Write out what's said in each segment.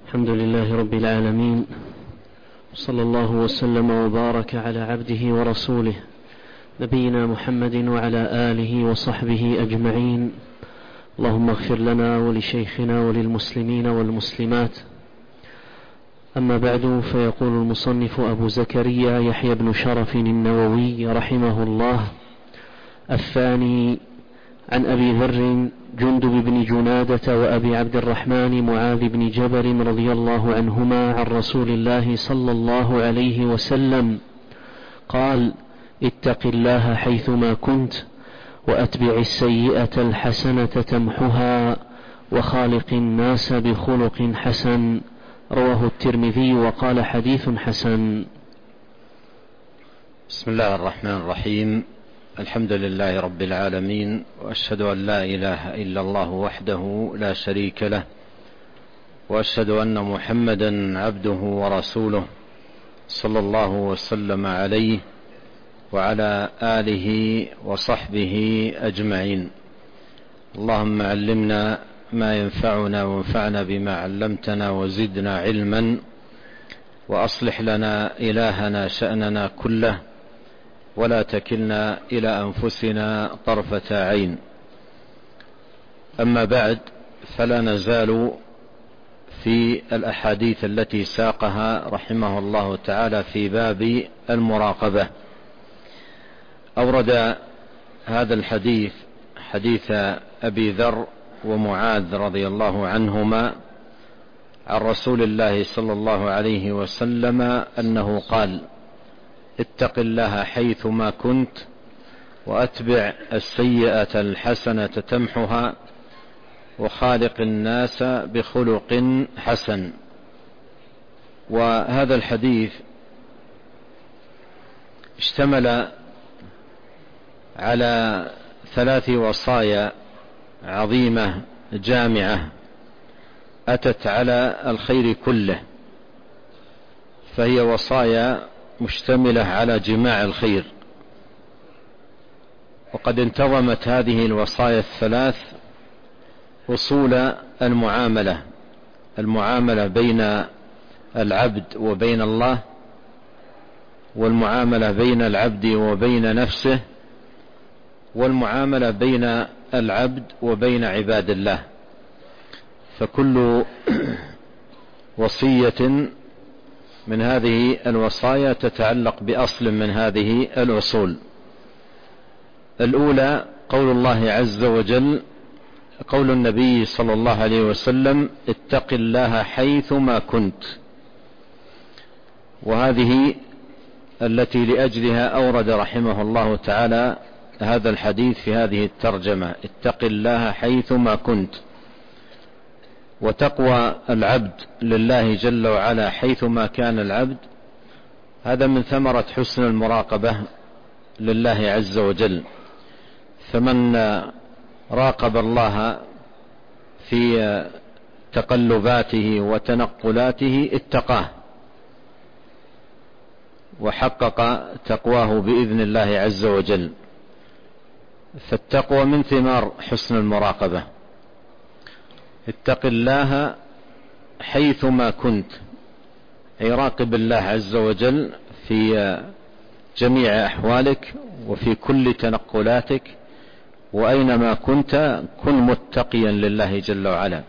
الحمد لله رب العالمين، صلى الله وسلم وبارك على عبده ورسوله نبينا محمد وعلى آله وصحبه أجمعين. اللهم اغفر لنا ولشيخنا وللمسلمين والمسلمات. أما بعد، فيقول المصنف أبو زكريا يحيى بن شرف النووي رحمه الله: الثاني عن أبي ذر جندب بن جنادة وأبي عبد الرحمن معاذ بن جبل رضي الله عنهما عن رسول الله صلى الله عليه وسلم قال: اتق الله حيثما كنت، وأتبع السيئة الحسنة تمحها، وخالق الناس بخلق حسن. رواه الترمذي وقال: حديث حسن. بسم الله الرحمن الرحيم. الحمد لله رب العالمين، وأشهد أن لا إله إلا الله وحده لا شريك له، وأشهد أن محمدا عبده ورسوله صلى الله وسلم عليه وعلى آله وصحبه أجمعين. اللهم علمنا ما ينفعنا وانفعنا بما علمتنا وزدنا علما، وأصلح لنا إلهنا شأننا كله، ولا تكلنا إلى أنفسنا طرفة عين. أما بعد، فلا نزال في الأحاديث التي ساقها رحمه الله تعالى في باب المراقبة. أورد هذا الحديث حديث أبي ذر ومعاذ رضي الله عنهما عن رسول الله صلى الله عليه وسلم أنه قال: اتق الله حيثما كنت، وأتبع السيئة الحسنة تمحها، وخالق الناس بخلق حسن. وهذا الحديث اشتمل على 3 وصايا عظيمة جامعة أتت على الخير كله، فهي وصايا مشتملة على جماع الخير. وقد انتظمت هذه الوصايا ال3 أصول المعاملة بين العبد وبين الله، والمعاملة بين العبد وبين نفسه، والمعاملة بين العبد وبين عباد الله. فكل وصية من هذه الوصايا تتعلق بأصل من هذه الأصول. الأولى قول الله عز وجل، قول النبي صلى الله عليه وسلم: اتق الله حيثما كنت. وهذه التي لأجلها أورد رحمه الله تعالى هذا الحديث في هذه الترجمة: اتق الله حيثما كنت. وتقوى العبد لله جل وعلا حيثما كان العبد، هذا من ثمرة حسن المراقبة لله عز وجل. فمن راقب الله في تقلباته وتنقلاته اتقاه وحقق تقواه بإذن الله عز وجل. فالتقوى من ثمار حسن المراقبة. اتق الله حيثما كنت، أي راقب الله عز وجل في جميع أحوالك وفي كل تنقلاتك، وأينما كنت كن متقيا لله جل وعلا.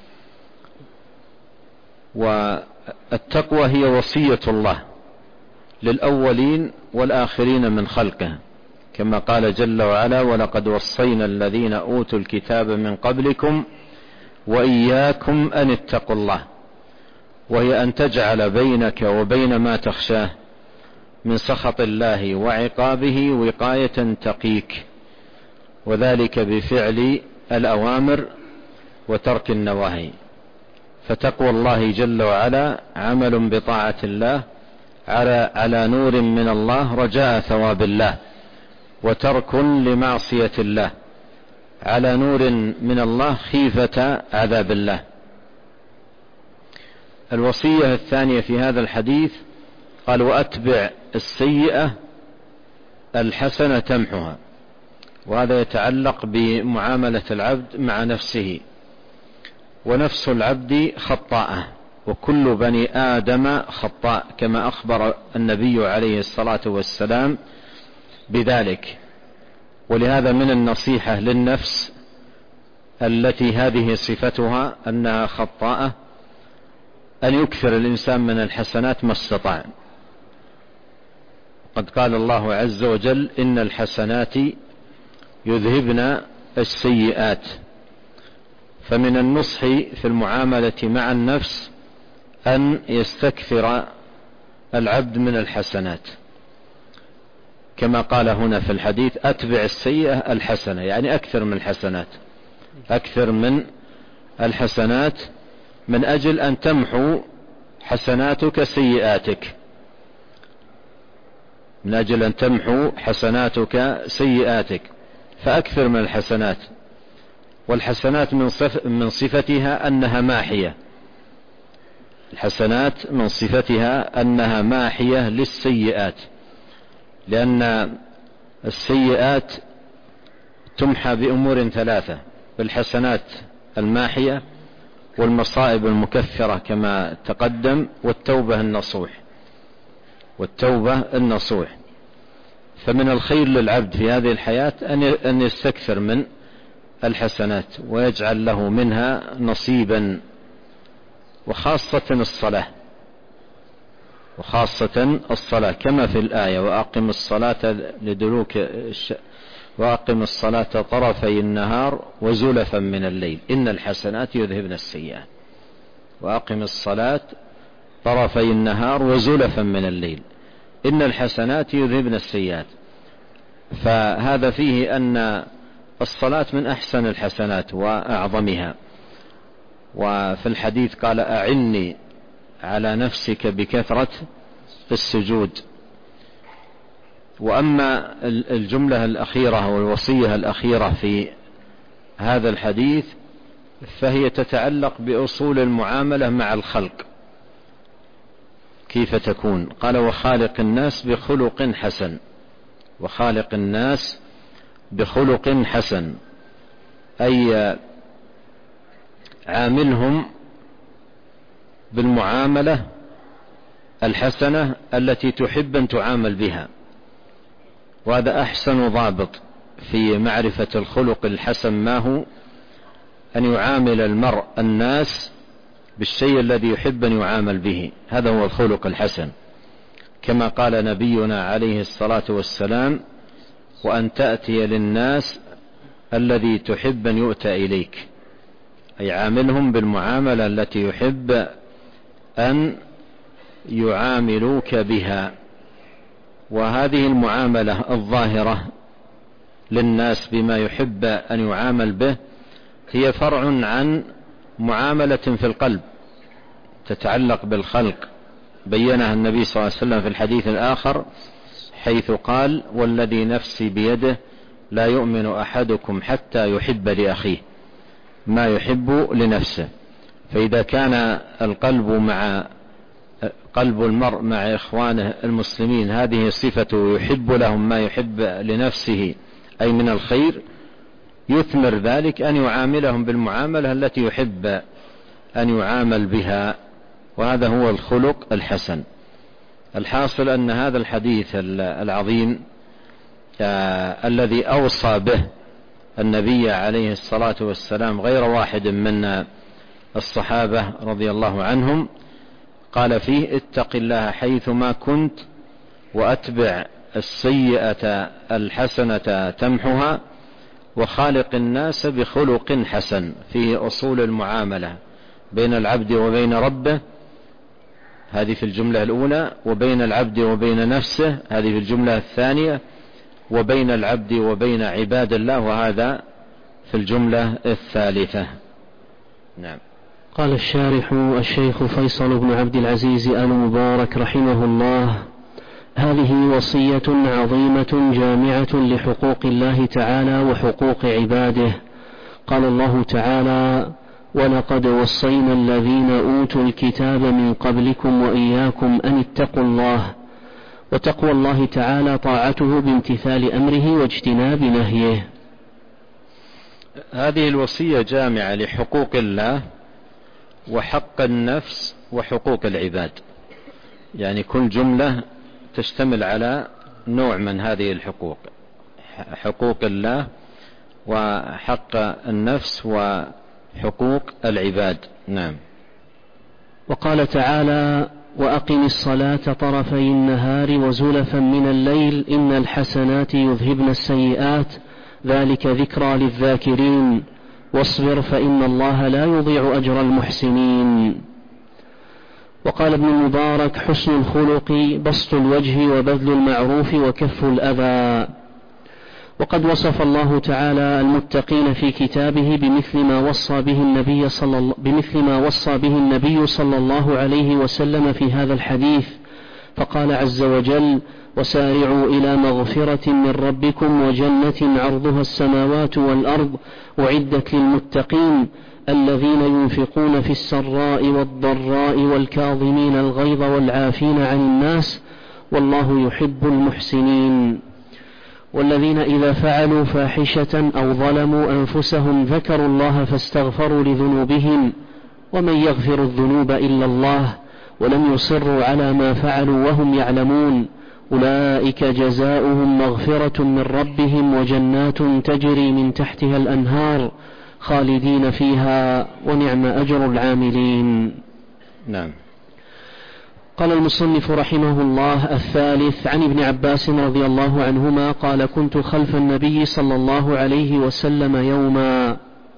والتقوى هي وصية الله للأولين والآخرين من خلقه، كما قال جل وعلا: ولقد وصينا الذين أوتوا الكتاب من قبلكم وإياكم أن اتقوا الله. وهي أن تجعل بينك وبين ما تخشاه من سخط الله وعقابه وقاية تقيك، وذلك بفعل الأوامر وترك النواهي. فتقوى الله جل وعلا عمل بطاعة الله على نور من الله رجاء ثواب الله، وترك لمعصية الله على نور من الله خيفة عذاب الله. الوصية الثانية في هذا الحديث قال: وأتبع السيئة الحسنة تمحها. وهذا يتعلق بمعاملة العبد مع نفسه، ونفس العبد خطاءة وكل بني آدم خطاء، كما أخبر النبي عليه الصلاة والسلام بذلك. ولهذا من النصيحة للنفس التي هذه صفتها أنها خطاءة أن يكثر الإنسان من الحسنات ما استطاع. قد قال الله عز وجل: إن الحسنات يذهبن السيئات. فمن النصح في المعاملة مع النفس أن يستكثر العبد من الحسنات، كما قال هنا في الحديث: أتبع السيئة الحسنة، يعني أكثر من الحسنات، أكثر من الحسنات، من أجل أن تمحو حسناتك سيئاتك، من أجل أن تمحو حسناتك سيئاتك، فأكثر من الحسنات. والحسنات من صفتها أنها ماحية، الحسنات من صفتها أنها ماحية للسيئات، لأن السيئات تمحى بأمور ثلاثة: بالحسنات الماحية، والمصائب المكفرة كما تقدم، والتوبة النصوح، والتوبة النصوح. فمن الخير للعبد في هذه الحياة أن يستكثر من الحسنات ويجعل له منها نصيبا، وخاصة الصلاة، وخاصة الصلاة كما في الآية: وأقم الصلاة وأقم الصلاة طرفي النهار وزلفا من الليل إن الحسنات يذهبن السيئات. وأقم الصلاة طرفي النهار وزلفا من الليل إن الحسنات يذهبن السيئات. فهذا فيه أن الصلاة من أحسن الحسنات وأعظمها. وفي الحديث قال: أعني على نفسك بكثرة السجود. وأما الجملة الأخيرة والوصية الأخيرة في هذا الحديث فهي تتعلق بأصول المعاملة مع الخلق، كيف تكون؟ قال: وخالق الناس بخلق حسن. وخالق الناس بخلق حسن، أي عاملهم بالمعاملة الحسنة التي تحب أن تعامل بها. وهذا أحسن ضابط في معرفة الخلق الحسن ما هو: أن يعامل المرء الناس بالشيء الذي يحب أن يعامل به، هذا هو الخلق الحسن. كما قال نبينا عليه الصلاة والسلام: وأن تأتي للناس الذي تحب أن يؤتى إليك، أي عاملهم بالمعاملة التي يحب أن يعاملوك بها. وهذه المعاملة الظاهرة للناس بما يحب أن يعامل به هي فرع عن معاملة في القلب تتعلق بالخلق، بينها النبي صلى الله عليه وسلم في الحديث الآخر حيث قال: والذي نفسي بيده لا يؤمن أحدكم حتى يحب لأخيه ما يحب لنفسه. فإذا كان قلب المرء مع إخوانه المسلمين هذه صفة يحب لهم ما يحب لنفسه أي من الخير، يثمر ذلك أن يعاملهم بالمعاملة التي يحب أن يعامل بها، وهذا هو الخلق الحسن. الحاصل أن هذا الحديث العظيم الذي أوصى به النبي عليه الصلاة والسلام غير واحد من الصحابة رضي الله عنهم، قال فيه: اتق الله حيثما كنت وأتبع السيئة الحسنة تمحها وخالق الناس بخلق حسن. فيه أصول المعاملة بين العبد وبين ربه، هذه في الجملة الأولى، وبين العبد وبين نفسه، هذه في الجملة الثانية، وبين العبد وبين عباد الله، وهذا في الجملة الثالثة. نعم. قال الشارح الشيخ فيصل بن عبد العزيز آل مبارك رحمه الله: هذه وصية عظيمة جامعة لحقوق الله تعالى وحقوق عباده. قال الله تعالى: ولقد وصينا الذين أوتوا الكتاب من قبلكم وإياكم أن اتقوا الله. وتقوى الله تعالى طاعته بامتثال أمره واجتناب نهيه. هذه الوصية جامعة لحقوق الله وحق النفس وحقوق العباد، يعني كل جملة تشتمل على نوع من هذه الحقوق، حقوق الله وحق النفس وحقوق العباد. نعم. وقال تعالى: وأقم الصلاة طرفي النهار وزلفا من الليل إن الحسنات يذهبن السيئات ذلك ذكرى للذاكرين واصبر فإن الله لا يضيع أجر المحسنين. وقال ابن المبارك: حسن الخلق بسط الوجه وبذل المعروف وكف الأذى. وقد وصف الله تعالى المتقين في كتابه بمثل ما وصى به النبي صلى الله عليه وسلم في هذا الحديث، فقال عز وجل: وسارعوا إلى مغفرة من ربكم وجنة عرضها السماوات والأرض أعدت للمتقين الذين ينفقون في السراء والضراء والكاظمين الغيظ والعافين عن الناس والله يحب المحسنين. والذين إذا فعلوا فاحشة أو ظلموا أنفسهم ذكروا الله فاستغفروا لذنوبهم ومن يغفر الذنوب إلا الله ولم يصروا على ما فعلوا وهم يعلمون أولئك جزاؤهم مغفرة من ربهم وجنات تجري من تحتها الأنهار خالدين فيها ونعم أجر العاملين. نعم. قال المصنف رحمه الله: الثالث عن ابن عباس رضي الله عنهما قال: كنت خلف النبي صلى الله عليه وسلم يوما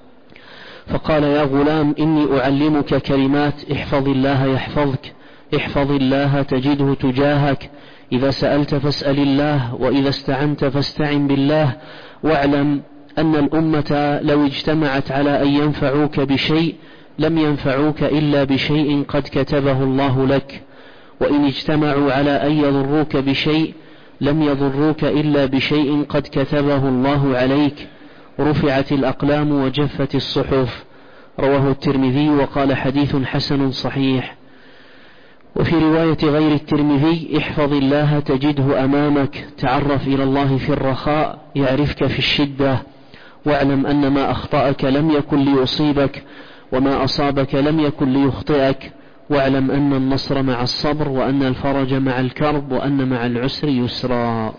فقال: يا غلام إني أعلمك كلمات احفظ الله يحفظك، احفظ الله تجده تجاهك، إذا سألت فاسأل الله وإذا استعنت فاستعن بالله، واعلم أن الأمة لو اجتمعت على أن ينفعوك بشيء لم ينفعوك إلا بشيء قد كتبه الله لك، وإن اجتمعوا على أن يضروك بشيء لم يضروك إلا بشيء قد كتبه الله عليك، رفعت الأقلام وجفت الصحف. رواه الترمذي وقال: حديث حسن صحيح. وفي رواية غير الترمذي: احفظ الله تجده أمامك، تعرف إلى الله في الرخاء يعرفك في الشدة، واعلم أن ما أخطأك لم يكن ليصيبك وما أصابك لم يكن ليخطئك، واعلم أن النصر مع الصبر وأن الفرج مع الكرب وأن مع العسر يسرا.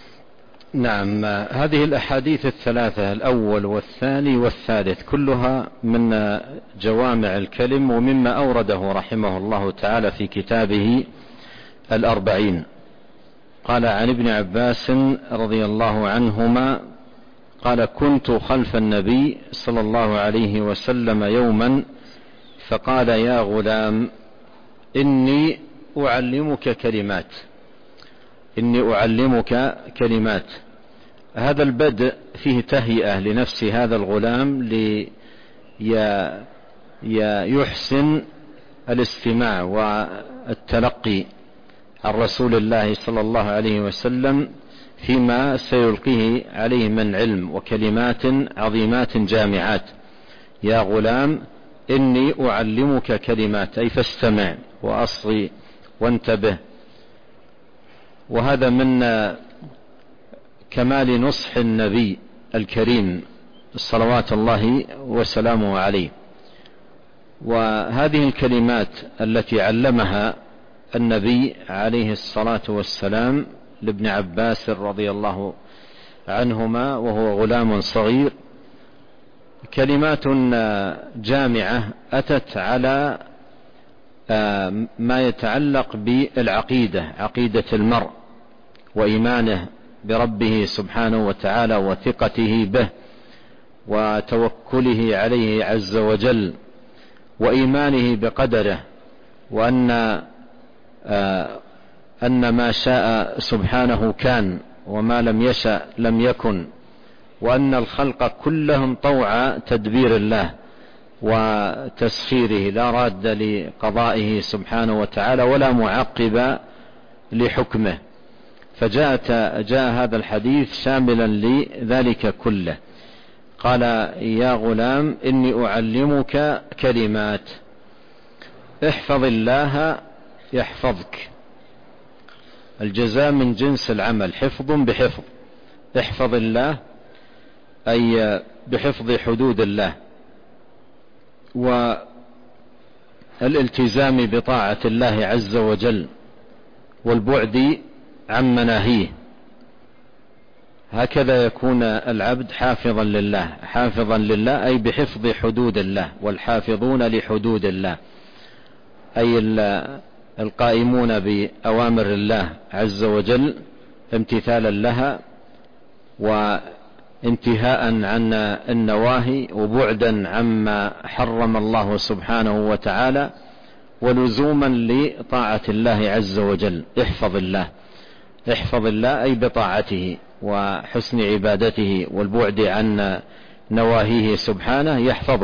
نعم. هذه الأحاديث الثلاثة الأول والثاني والثالث كلها من جوامع الكلم ومما أورده رحمه الله تعالى في كتابه الأربعين. قال: عن ابن عباس رضي الله عنهما قال: كنت خلف النبي صلى الله عليه وسلم يوما فقال: يا غلام إني أعلمك كلمات، إني أعلمك كلمات. هذا البدء فيه تهيئة لنفس هذا الغلام ليحسن الاستماع والتلقي عن رسول الله صلى الله عليه وسلم فيما سيلقيه عليه من علم وكلمات عظيمات جامعات. يا غلام إني أعلمك كلمات، أي فاستمع وأصغي وانتبه. وهذا من كمال نصح النبي الكريم صلوات الله وسلامه عليه. وهذه الكلمات التي علمها النبي عليه الصلاة والسلام لابن عباس رضي الله عنهما وهو غلام صغير كلمات جامعة أتت على ما يتعلق بالعقيدة، عقيدة المرء وإيمانه بربه سبحانه وتعالى وثقته به وتوكله عليه عز وجل وإيمانه بقدره، وأن ما شاء سبحانه كان وما لم يشأ لم يكن، وأن الخلق كلهم طوع تدبير الله وتسخيره لا راد لقضائه سبحانه وتعالى ولا معقب لحكمه. فجاء هذا الحديث شاملا لذلك كله. قال: يا غلام إني أعلمك كلمات احفظ الله يحفظك. الجزاء من جنس العمل، حفظ بحفظ. احفظ الله أي بحفظ حدود الله الالتزام بطاعة الله عز وجل والبعد عن مناهيه. هكذا يكون العبد حافظا لله. حافظا لله أي بحفظ حدود الله، والحافظون لحدود الله أي القائمون بأوامر الله عز وجل امتثالا لها وانتهاء عن النواهي وبعدا عما حرم الله سبحانه وتعالى ولزوما لطاعة الله عز وجل. احفظ الله. احفظ الله أي بطاعته وحسن عبادته والبعد عن نواهيه سبحانه.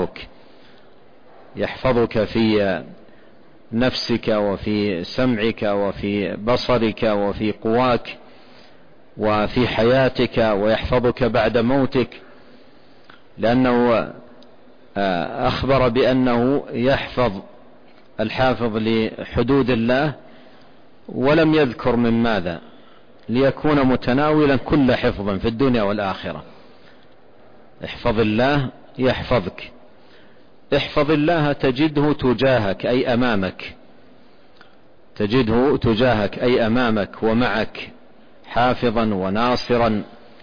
يحفظك في نفسك وفي سمعك وفي بصرك وفي قواك وفي حياتك، ويحفظك بعد موتك، لأنه أخبر بأنه يحفظ الحافظ لحدود الله، ولم يذكر من ماذا، ليكون متناولا كل حفظ في الدنيا والآخرة. احفظ الله يحفظك. احفظ الله تجده تجاهك أي أمامك. تجده تجاهك أي أمامك ومعك، حافظا وناصرا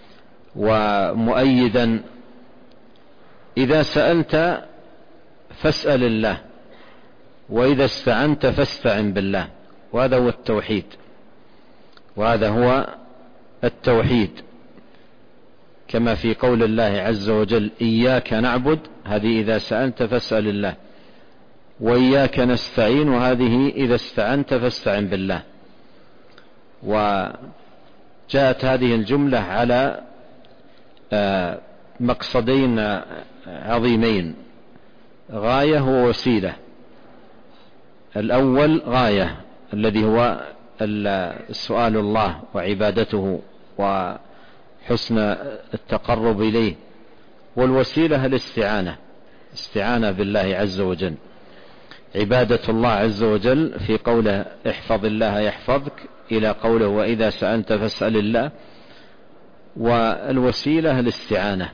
ومؤيدا. إذا سألت فاسأل الله، وإذا استعنت فاستعن بالله. وهذا هو التوحيد. وهذا هو التوحيد، كما في قول الله عز وجل إياك نعبد، هذه إذا سألت فاسأل الله، وإياك نستعين، وهذه إذا استعنت فاستعن بالله. وجاءت هذه الجملة على مقصدين عظيمين: غاية ووسيلة. الأول غاية الذي هو السؤال الله وعبادته وحسن التقرب إليه، والوسيلة الاستعانة، استعانة بالله عز وجل. عبادة الله عز وجل في قوله احفظ الله يحفظك إلى قوله وإذا سألت فاسأل الله، والوسيلة الاستعانة،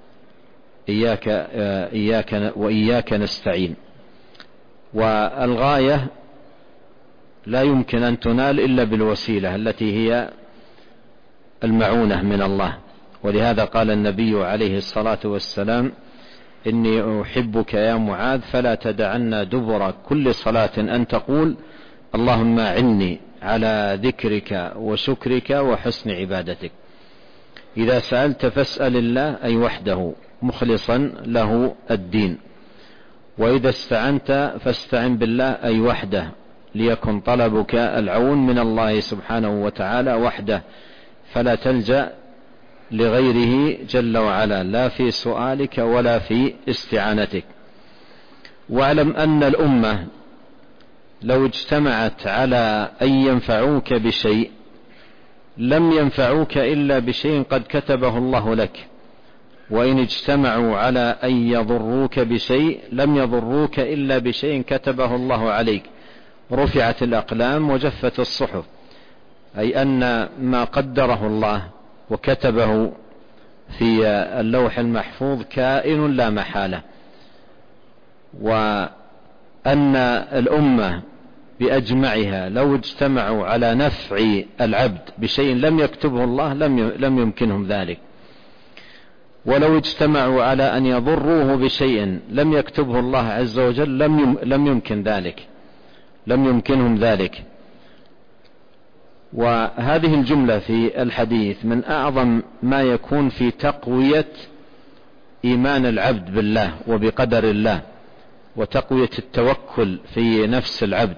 وإياك نستعين. والغاية لا يمكن أن تنال إلا بالوسيلة التي هي المعونة من الله. ولهذا قال النبي عليه الصلاة والسلام إني أحبك يا معاذ فلا تدعن دبر كل صلاة أن تقول اللهم أعني على ذكرك وشكرك وحسن عبادتك. إذا سألت فاسأل الله أي وحده مخلصا له الدين. وإذا استعنت فاستعن بالله أي وحده، ليكن طلبك العون من الله سبحانه وتعالى وحده، فلا تلجأ لغيره جل وعلا لا في سؤالك ولا في استعانتك. واعلم أن الأمة لو اجتمعت على أن ينفعوك بشيء لم ينفعوك إلا بشيء قد كتبه الله لك، وإن اجتمعوا على أن يضروك بشيء لم يضروك إلا بشيء كتبه الله عليك. رفعت الأقلام وجفت الصحف، أي أن ما قدره الله وكتبه في اللوح المحفوظ كائن لا محالة. وأن الأمة بأجمعها لو اجتمعوا على نفع العبد بشيء لم يكتبه الله لم يمكنهم ذلك، ولو اجتمعوا على أن يضروه بشيء لم يكتبه الله عز وجل لم يمكنهم ذلك. وهذه الجملة في الحديث من أعظم ما يكون في تقوية إيمان العبد بالله وبقدر الله، وتقوية التوكل في نفس العبد.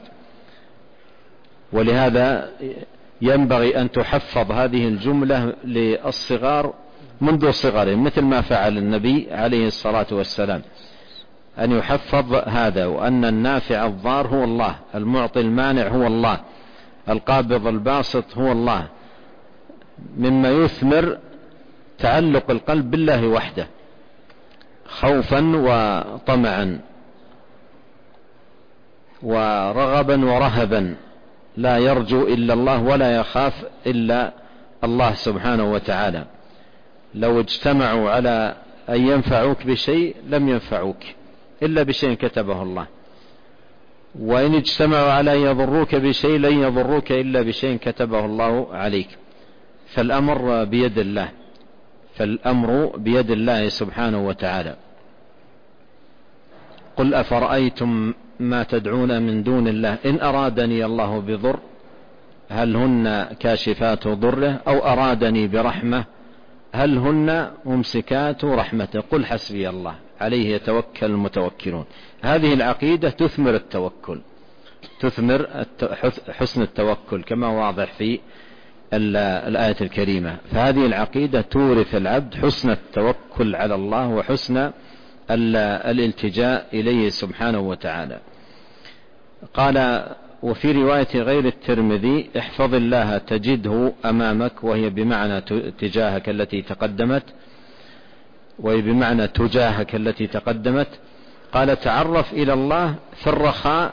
ولهذا ينبغي أن تحفظ هذه الجملة للصغار منذ صغرهم، مثل ما فعل النبي عليه الصلاة والسلام، أن يحفظ هذا، وأن النافع الضار هو الله، المعطي المانع هو الله، القابض الباسط هو الله، مما يثمر تعلق القلب بالله وحده خوفا وطمعا ورغبا ورهبا، لا يرجو إلا الله ولا يخاف إلا الله سبحانه وتعالى. لو اجتمعوا على أن ينفعوك بشيء لم ينفعوك إلا بشيء كتبه الله. وإن اجتمعوا على أن يضروك بشيء لن يضروك إلا بشيء كتبه الله عليك. فالأمر بيد الله، فالأمر بيد الله سبحانه وتعالى. قل أفرأيتم ما تدعون من دون الله إن أرادني الله بضر هل هن كاشفات ضره أو أرادني برحمة هل هن ممسكات رحمته قل حسبي الله عليه يتوكل المتوكلون. هذه العقيدة تثمر التوكل، تثمر حسن التوكل كما واضح في الآية الكريمة. فهذه العقيدة تورث العبد حسن التوكل على الله وحسن الالتجاء إليه سبحانه وتعالى. قال وفي رواية غير الترمذي احفظ الله تجده أمامك، وهي بمعنى تجاهك التي تقدمت، وهي بمعنى تجاهك التي تقدمت. قال تعرف إلى الله في الرخاء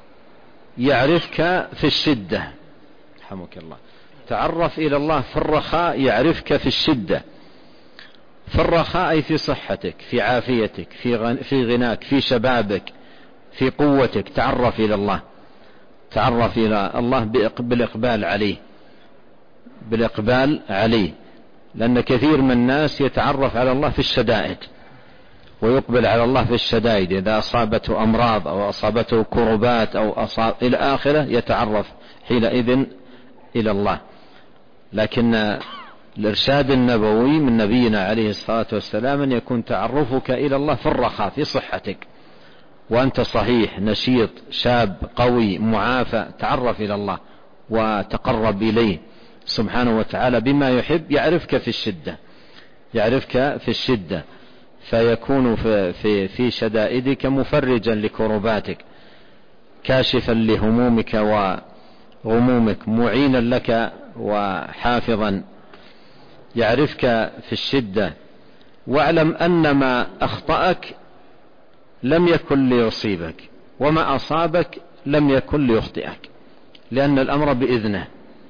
يعرفك في الشدة. رحمك الله. تعرف إلى الله في الرخاء يعرفك في الشدة. في الرخاء أي في صحتك، في عافيتك، في غناك، في شبابك، في قوتك. تعرف إلى الله، تعرف إلى الله بالإقبال عليه، بالإقبال عليه. لأن كثير من الناس يتعرف على الله في الشدائد ويقبل على الله في الشدائد، إذا أصابته أمراض أو أصابته كربات أو إلى آخره يتعرف حينئذ إلى الله. لكن الإرشاد النبوي من نبينا عليه الصلاة والسلام أن يكون تعرفك إلى الله في الرخاء، في صحتك وأنت صحيح نشيط شاب قوي معافى. تعرف إلى الله وتقرب إليه سبحانه وتعالى بما يحب. يعرفك في الشدة، يعرفك في الشدة، فيكون في شدائدك مفرجا لكرباتك، كاشفا لهمومك وغمومك، معينا لك وحافظا. يعرفك في الشدة. واعلم أن ما أخطأك لم يكن ليصيبك، وما أصابك لم يكن ليخطئك، لأن الأمر بإذنه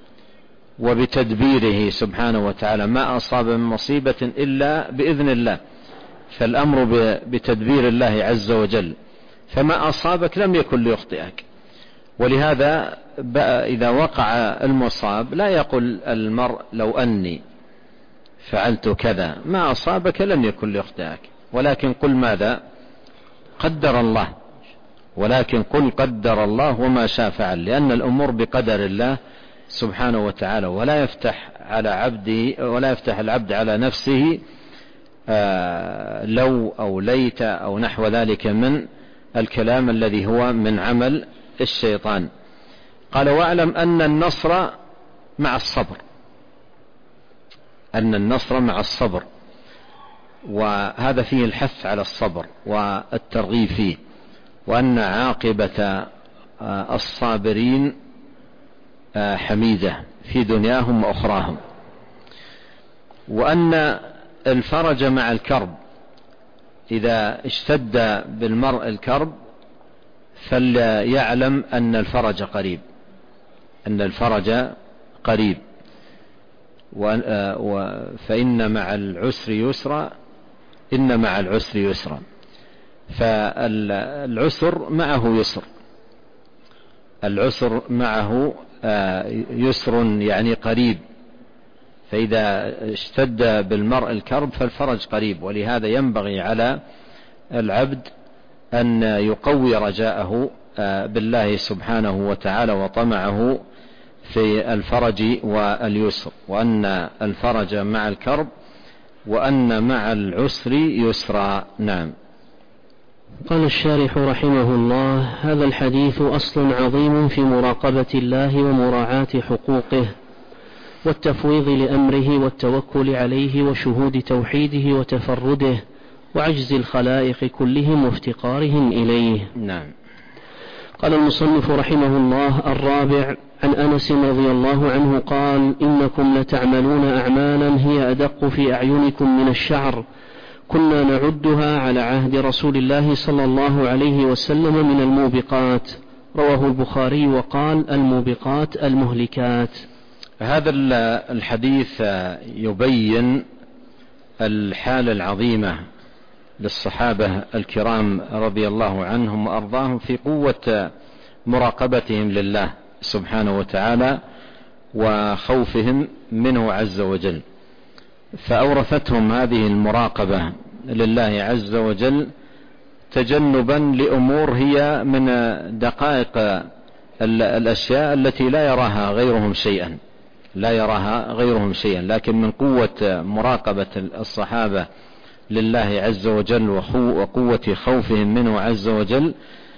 وبتدبيره سبحانه وتعالى. ما أصاب من مصيبة إلا بإذن الله، فالأمر بتدبير الله عز وجل. فما أصابك لم يكن ليخطئك. ولهذا إذا وقع المصاب لا يقول المرء لو أني فعلت كذا. ما أصابك لم يكن ليخطئك، ولكن قل ماذا؟ قدر الله. ولكن قل قدر الله وما شاء فعل، لأن الأمور بقدر الله سبحانه وتعالى. ولا يفتح على عبده، ولا يفتح العبد على نفسه لو أو ليت أو نحو ذلك من الكلام الذي هو من عمل الشيطان. قال واعلم أن النصر مع الصبر، أن النصر مع الصبر، وهذا فيه الحث على الصبر والترغيب فيه، وأن عاقبة الصابرين حميدة في دنياهم وأخراهم، وأن الفرج مع الكرب. إذا اشتد بالمرء الكرب فليعلم أن الفرج قريب، أن الفرج قريب. فإن مع العسر يسرا، إن مع العسر يسرا. فالعسر معه يسر، العسر معه يسر يعني قريب. فإذا اشتد بالمرء الكرب فالفرج قريب. ولهذا ينبغي على العبد أن يقوي رجاءه بالله سبحانه وتعالى وطمعه في الفرج واليسر، وأن الفرج مع الكرب وأن مع العسر يسرا. نعم. قال الشارح رحمه الله: هذا الحديث أصل عظيم في مراقبة الله ومراعاة حقوقه والتفويض لأمره والتوكل عليه وشهود توحيده وتفرده وعجز الخلائق كلهم وافتقارهم إليه. نعم. قال المصنف رحمه الله: الرابع، عن أنس رضي الله عنه قال: إنكم لتعملون أعمالا هي أدق في أعينكم من الشعر، كنا نعدها على عهد رسول الله صلى الله عليه وسلم من الموبقات. رواه البخاري وقال: الموبقات المهلكات. هذا الحديث يبين الحالة العظيمة للصحابة الكرام رضي الله عنهم وأرضاهم في قوة مراقبتهم لله سبحانه وتعالى وخوفهم منه عز وجل، فأورثتهم هذه المراقبة لله عز وجل تجنبا لأمور هي من دقائق الأشياء التي لا يراها غيرهم شيئا، لكن من قوة مراقبة الصحابة لله عز وجل وقوة خوفهم منه عز وجل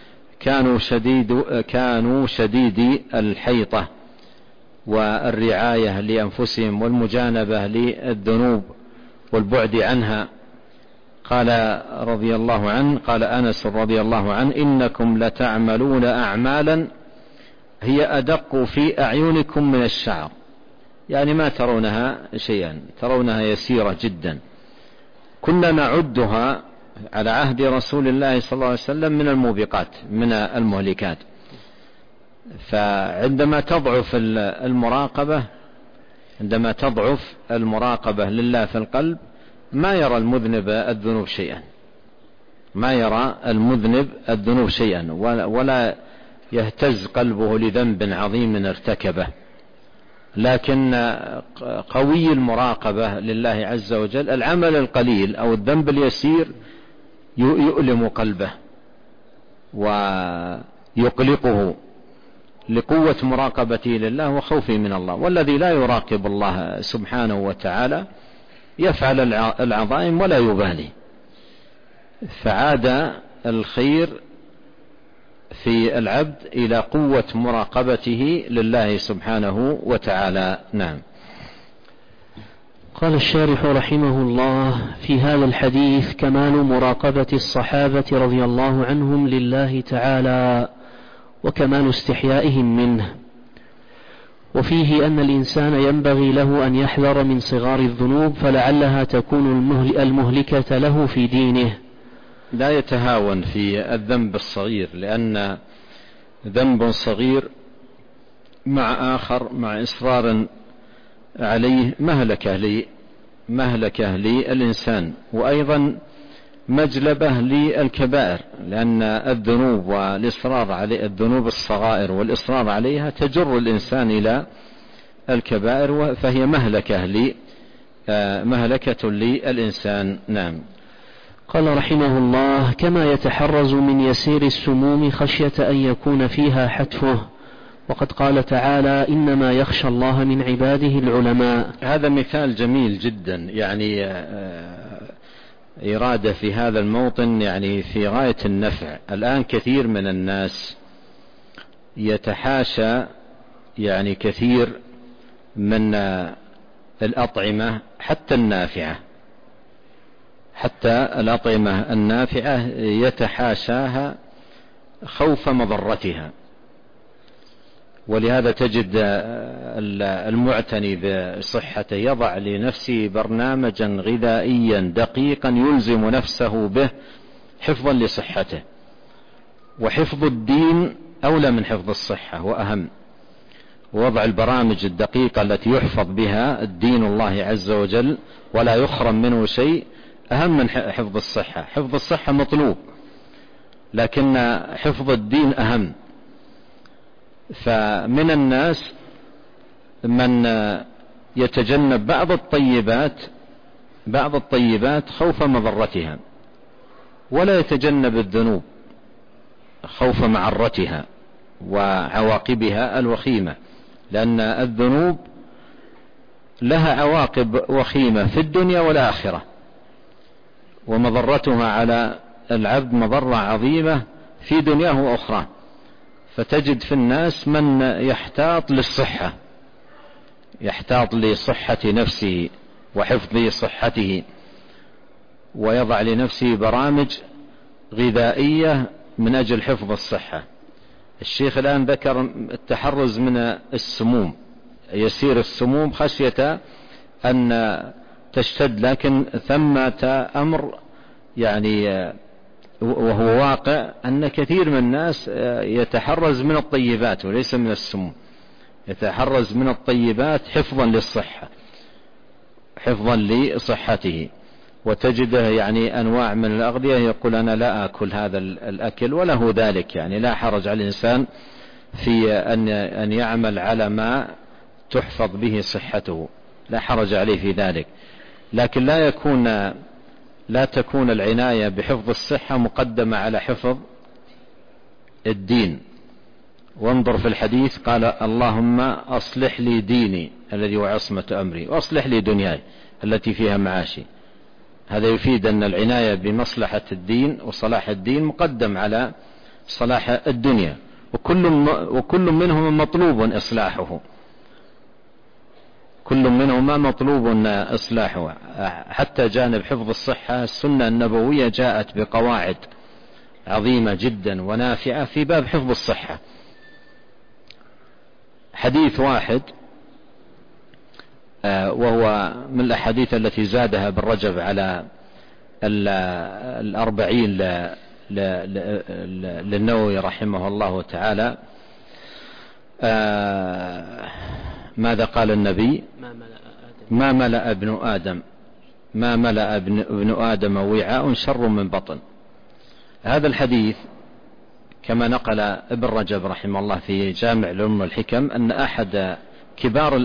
كانوا شديدي الحيطة والرعاية لأنفسهم والمجانبة للذنوب والبعد عنها. قال رضي الله عنه، قال أنس رضي الله عنه: إنكم لتعملون أعمالا هي أدق في أعينكم من الشعر، يعني ما ترونها شيئا، ترونها يسيرة جدا، كنا نعدها على عهد رسول الله صلى الله عليه وسلم من الموبقات، من المهلكات. فعندما تضعف المراقبة لله في القلب ما يرى المذنب الذنوب شيئا ولا يهتز قلبه لذنب عظيم ارتكبه. لكن قوي المراقبة لله عز وجل العمل القليل أو الذنب اليسير يؤلم قلبه ويقلقه لقوة مراقبته لله وخوفه من الله. والذي لا يراقب الله سبحانه وتعالى يفعل العظائم ولا يبالي. فعاد الخير في العبد إلى قوة مراقبته لله سبحانه وتعالى. نعم. قال الشارح رحمه الله: في هذا الحديث كمال مراقبة الصحابة رضي الله عنهم لله تعالى وكمال استحيائهم منه، وفيه أن الإنسان ينبغي له أن يحذر من صغار الذنوب فلعلها تكون المهلكة له في دينه. لا يتهاون في الذنب الصغير، لأن ذنب صغير مع آخر مع إصرار عليه مهلكة للإنسان، وأيضا مجلبة للكبائر، لأن الذنوب والإصرار على الذنوب الصغائر والإصرار عليها تجر الإنسان إلى الكبائر، فهي مهلكة للإنسان. نعم. قال رحمه الله: كما يتحرز من يسير السموم خشية أن يكون فيها حتفه، وقد قال تعالى: إنما يخشى الله من عباده العلماء. هذا مثال جميل جدا، يعني إرادة في هذا الموطن يعني في غاية النفع. الآن كثير من الناس يتحاشى يعني كثير من الأطعمة حتى الأطعمة النافعة يتحاشاها خوف مضرتها. ولهذا تجد المعتني بصحته يضع لنفسه برنامجا غذائيا دقيقا يلزم نفسه به حفظا لصحته، وحفظ الدين أولى من حفظ الصحة وأهم. ووضع البرامج الدقيقة التي يحفظ بها الدين الله عز وجل ولا يخرم منه شيء أهم من حفظ الصحة. حفظ الصحة مطلوب، لكن حفظ الدين أهم. فمن الناس من يتجنب بعض الطيبات خوف مضرتها، ولا يتجنب الذنوب خوف معرتها وعواقبها الوخيمة، لأن الذنوب لها عواقب وخيمة في الدنيا والآخرة، ومضرتها على العبد مضرة عظيمة في دنياه وأخرى. فتجد في الناس من يحتاط لصحة نفسه وحفظ صحته، ويضع لنفسه برامج غذائية من أجل حفظ الصحة. الشيخ الآن ذكر التحرز من السموم، يسير السموم خشية أن تشتد، لكن ثمة أمر يعني وهو واقع أن كثير من الناس يتحرز من الطيبات وليس من السموم، يتحرز من الطيبات حفظا للصحة، حفظا لصحته. وتجده يعني أنواع من الأغذية يقول أنا لا أكل هذا الأكل، وله ذلك، يعني لا حرج على الإنسان في أن يعمل على ما تحفظ به صحته، لا حرج عليه في ذلك، لكن لا تكون العناية بحفظ الصحة مقدمة على حفظ الدين. وانظر في الحديث قال اللهم أصلح لي ديني الذي هو عصمة أمري، وأصلح لي دنياي التي فيها معاشي. هذا يفيد أن العناية بمصلحة الدين وصلاح الدين مقدم على صلاح الدنيا، وكل منهما مطلوب إصلاحه، كل منهما مطلوب إصلاحه. حتى جانب حفظ الصحة السنة النبوية جاءت بقواعد عظيمة جدا ونافعة في باب حفظ الصحة. حديث واحد وهو من الأحاديث التي زادها ابن رجب على 40 للنووي رحمه الله تعالى. ماذا قال النبي؟ ما ملأ ابن آدم وعاء شر من بطن. هذا الحديث كما نقل ابن رجب رحمه الله في جامع العلوم والحكم أن أحد كبار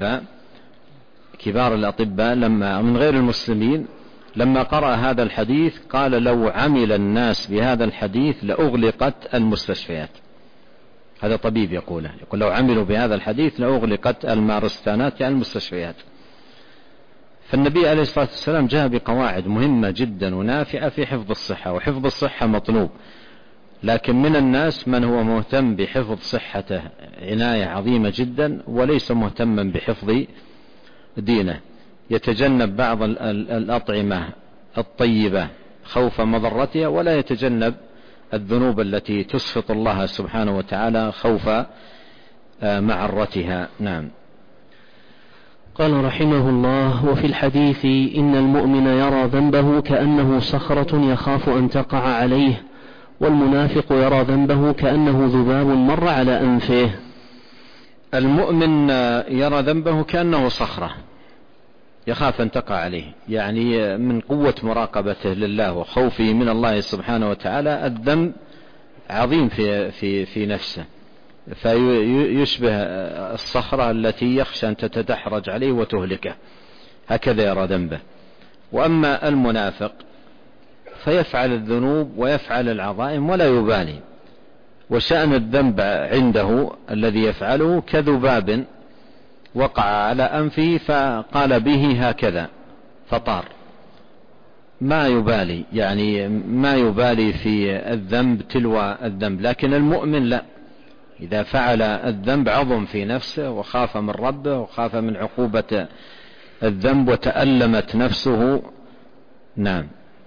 الأطباء لما من غير المسلمين لما قرأ هذا الحديث قال لو عمل الناس بهذا الحديث لأغلقت المستشفيات. هذا طبيب يقول لو عملوا بهذا الحديث لأغلقت المارستانات يعني المستشفيات. فالنبي عليه الصلاة والسلام جاء بقواعد مهمة جدا ونافعة في حفظ الصحة، وحفظ الصحة مطلوب، لكن من الناس من هو مهتم بحفظ صحته عناية عظيمة جدا وليس مهتما بحفظ دينه، يتجنب بعض الأطعمة الطيبة خوف مضرتها، ولا يتجنب الذنوب التي تسخط الله سبحانه وتعالى خوف معرتها. نعم. قال رحمه الله: وفي الحديث إن المؤمن يرى ذنبه كأنه صخرة يخاف أن تقع عليه، والمنافق يرى ذنبه كأنه ذباب مر على أنفه. المؤمن يرى ذنبه كأنه صخرة يخاف أن تقع عليه، يعني من قوة مراقبته لله وخوفه من الله سبحانه وتعالى الذنب عظيم في نفسه، فيشبه الصخرة التي يخشى أن تتدحرج عليه وتهلكه، هكذا يرى ذنبه. وأما المنافق فيفعل الذنوب ويفعل العظائم ولا يبالي، وشأن الذنب عنده الذي يفعله كذباب وقع على أنفه فقال به هكذا فطار، ما يبالي، يعني ما يبالي في الذنب تلو الذنب. لكن المؤمن لا، إذا فعل الذنب عظم في نفسه وخاف من ربه وخاف من عقوبة الذنب وتألمت نفسه. نعم.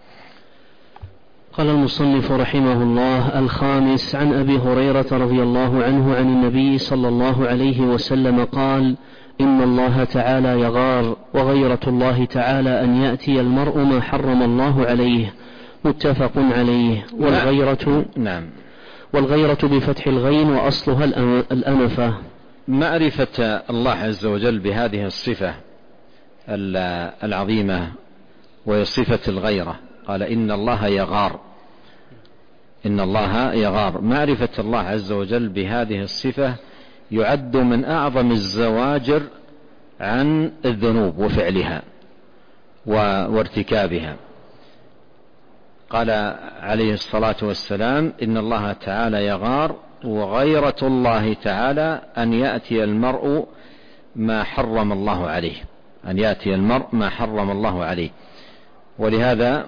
قال المصنف رحمه الله: الخامس، عن أبي هريرة رضي الله عنه عن النبي صلى الله عليه وسلم قال: إن الله تعالى يغار، وغيرة الله تعالى أن يأتي المرء ما حرم الله عليه. متفق عليه. والغيرة بفتح الغين وأصلها الأنفة. معرفة الله عز وجل بهذه الصفة العظيمة وهي صفة الغيرة. قال إن الله يغار، إن الله يغار. معرفة الله عز وجل بهذه الصفة يعد من أعظم الزواجر عن الذنوب وفعلها وارتكابها. قال عليه الصلاة والسلام: إن الله تعالى يغار، وغيرة الله تعالى أن يأتي المرء ما حرم الله عليه، أن يأتي المرء ما حرم الله عليه. ولهذا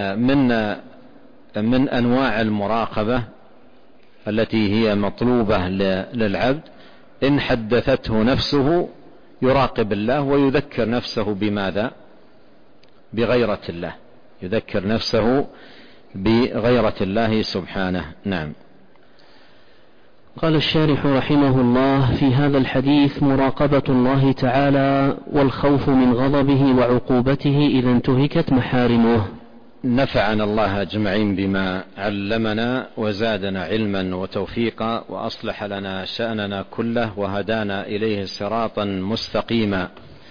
من أنواع المراقبة التي هي مطلوبة للعبد إن حدثته نفسه يراقب الله ويذكر نفسه بماذا؟ بغيرة الله، يذكر نفسه بغيرة الله سبحانه. نعم. قال الشارح رحمه الله: في هذا الحديث مراقبة الله تعالى والخوف من غضبه وعقوبته إذا انتهكت محارمه. نفعنا الله أجمعين بما علمنا وزادنا علما وتوفيقا، وأصلح لنا شأننا كله، وهدانا إليه صراطا مستقيما.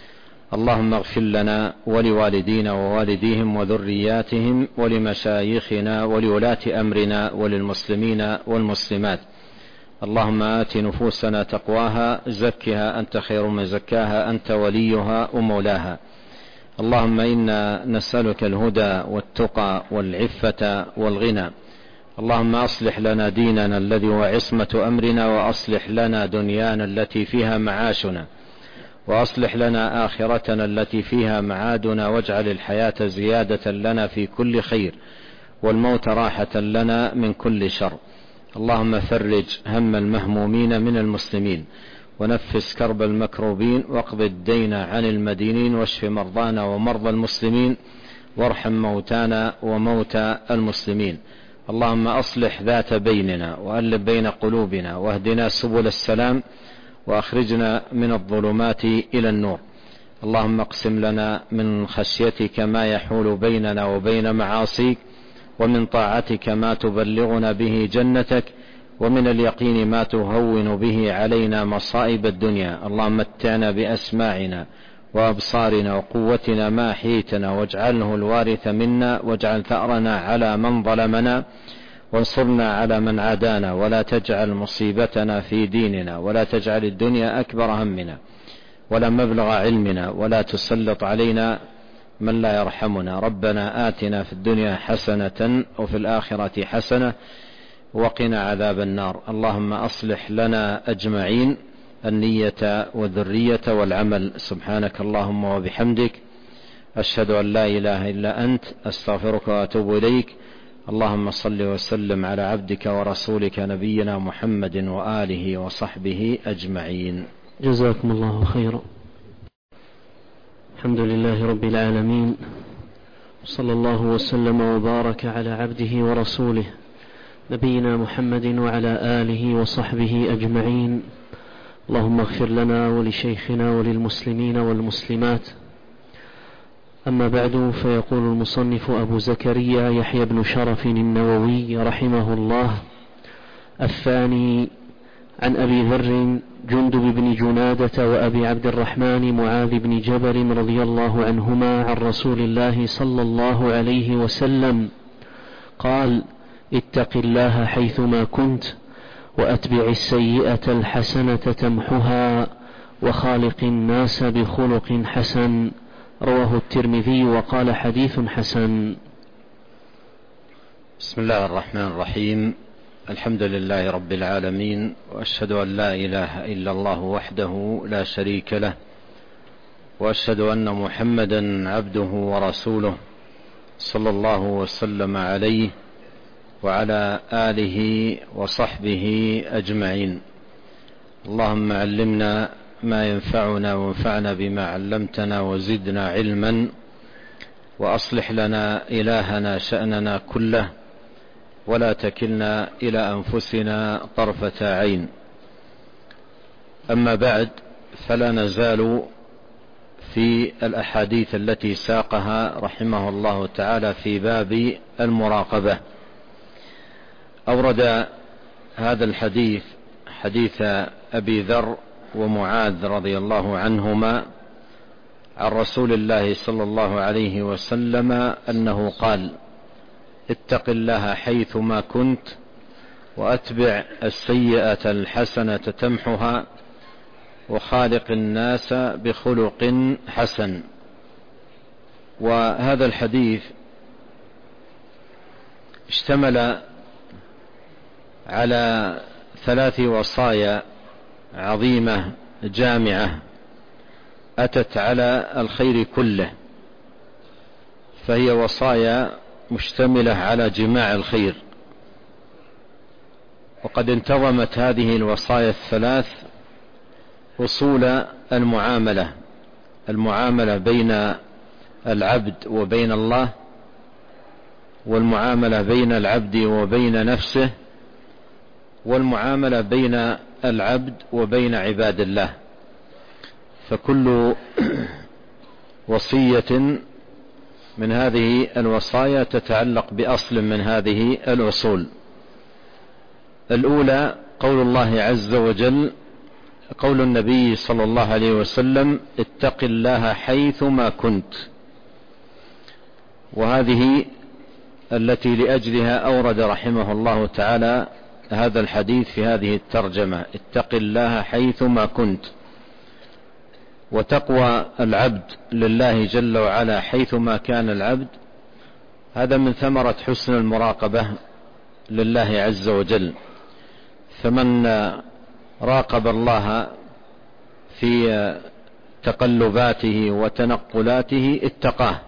اللهم اغفر لنا ولوالدينا ووالديهم وذرياتهم ولمشايخنا ولولاة أمرنا وللمسلمين والمسلمات. اللهم آت نفوسنا تقواها زكها أنت خير من زكاها أنت وليها ومولاها. اللهم إنا نسألك الهدى والتقى والعفة والغنى. اللهم أصلح لنا ديننا الذي هو عصمة أمرنا، وأصلح لنا دنيانا التي فيها معاشنا، وأصلح لنا آخرتنا التي فيها معادنا، واجعل الحياة زيادة لنا في كل خير والموت راحة لنا من كل شر. اللهم فرج هم المهمومين من المسلمين، ونفس كرب المكروبين، واقض الدين عن المدينين، واشف مرضانا ومرضى المسلمين، وارحم موتانا وموتى المسلمين. اللهم أصلح ذات بيننا وألف بين قلوبنا، واهدنا سبل السلام، وأخرجنا من الظلمات إلى النور. اللهم اقسم لنا من خشيتك ما يحول بيننا وبين معاصيك، ومن طاعتك ما تبلغنا به جنتك، ومن اليقين ما تهون به علينا مصائب الدنيا. اللهم متعنا بأسماعنا وأبصارنا وقوتنا ما أحييتنا، واجعله الوارث منا، واجعل ثأرنا على من ظلمنا، وانصرنا على من عادانا، ولا تجعل مصيبتنا في ديننا، ولا تجعل الدنيا أكبر همنا ولا مبلغ علمنا، ولا تسلط علينا من لا يرحمنا. ربنا آتنا في الدنيا حسنة وفي الآخرة حسنة وقنا عذاب النار. اللهم أصلح لنا أجمعين النية والذرية والعمل. سبحانك اللهم وبحمدك، أشهد أن لا إله إلا أنت، أستغفرك وأتوب إليك. اللهم صل وسلم على عبدك ورسولك نبينا محمد وآله وصحبه أجمعين. جزاكم الله خيرا. الحمد لله رب العالمين، صلى الله وسلم وبارك على عبده ورسوله نبينا محمد وعلى آله وصحبه أجمعين. اللهم اغفر لنا ولشيخنا وللمسلمين والمسلمات. أما بعد، فيقول المصنف أبو زكريا يحيى بن شرف النووي رحمه الله: الثاني عن أبي ذر جندب بن جنادة وأبي عبد الرحمن معاذ بن جبل رضي الله عنهما عن رسول الله صلى الله عليه وسلم قال: اتق الله حيثما كنت، وأتبع السيئة الحسنة تمحها، وخالق الناس بخلق حسن. رواه الترمذي وقال حديث حسن. بسم الله الرحمن الرحيم. الحمد لله رب العالمين، وأشهد أن لا إله إلا الله وحده لا شريك له، وأشهد أن محمدا عبده ورسوله، صلى الله وسلم عليه وعلى آله وصحبه أجمعين. اللهم علمنا ما ينفعنا، وانفعنا بما علمتنا، وزدنا علما، وأصلح لنا إلهنا شأننا كله، ولا تكلنا إلى أنفسنا طرفة عين. أما بعد، فلا نزال في الأحاديث التي ساقها رحمه الله تعالى في باب المراقبة. أورد هذا الحديث حديث أبي ذر ومعاذ رضي الله عنهما عن رسول الله صلى الله عليه وسلم أنه قال: اتق الله حيثما كنت، وأتبع السيئة الحسنة تمحها، وخالق الناس بخلق حسن. وهذا الحديث اشتمل على 3 وصايا عظيمة جامعة أتت على الخير كله، فهي وصايا مشتملة على جماع الخير. وقد انتظمت هذه الوصايا 3 أصول المعاملة بين العبد وبين الله، والمعاملة بين العبد وبين نفسه، والمعاملة بين العبد وبين عباد الله. فكل وصية من هذه الوصايا تتعلق بأصل من هذه الأصول. الأولى قول الله عز وجل: قول النبي صلى الله عليه وسلم: اتق الله حيثما كنت. وهذه التي لأجلها أورد رحمه الله تعالى هذا الحديث في هذه الترجمة: اتق الله حيثما كنت. وتقوى العبد لله جل وعلا حيثما كان العبد، هذا من ثمرة حسن المراقبة لله عز وجل. فمن راقب الله في تقلباته وتنقلاته اتقاه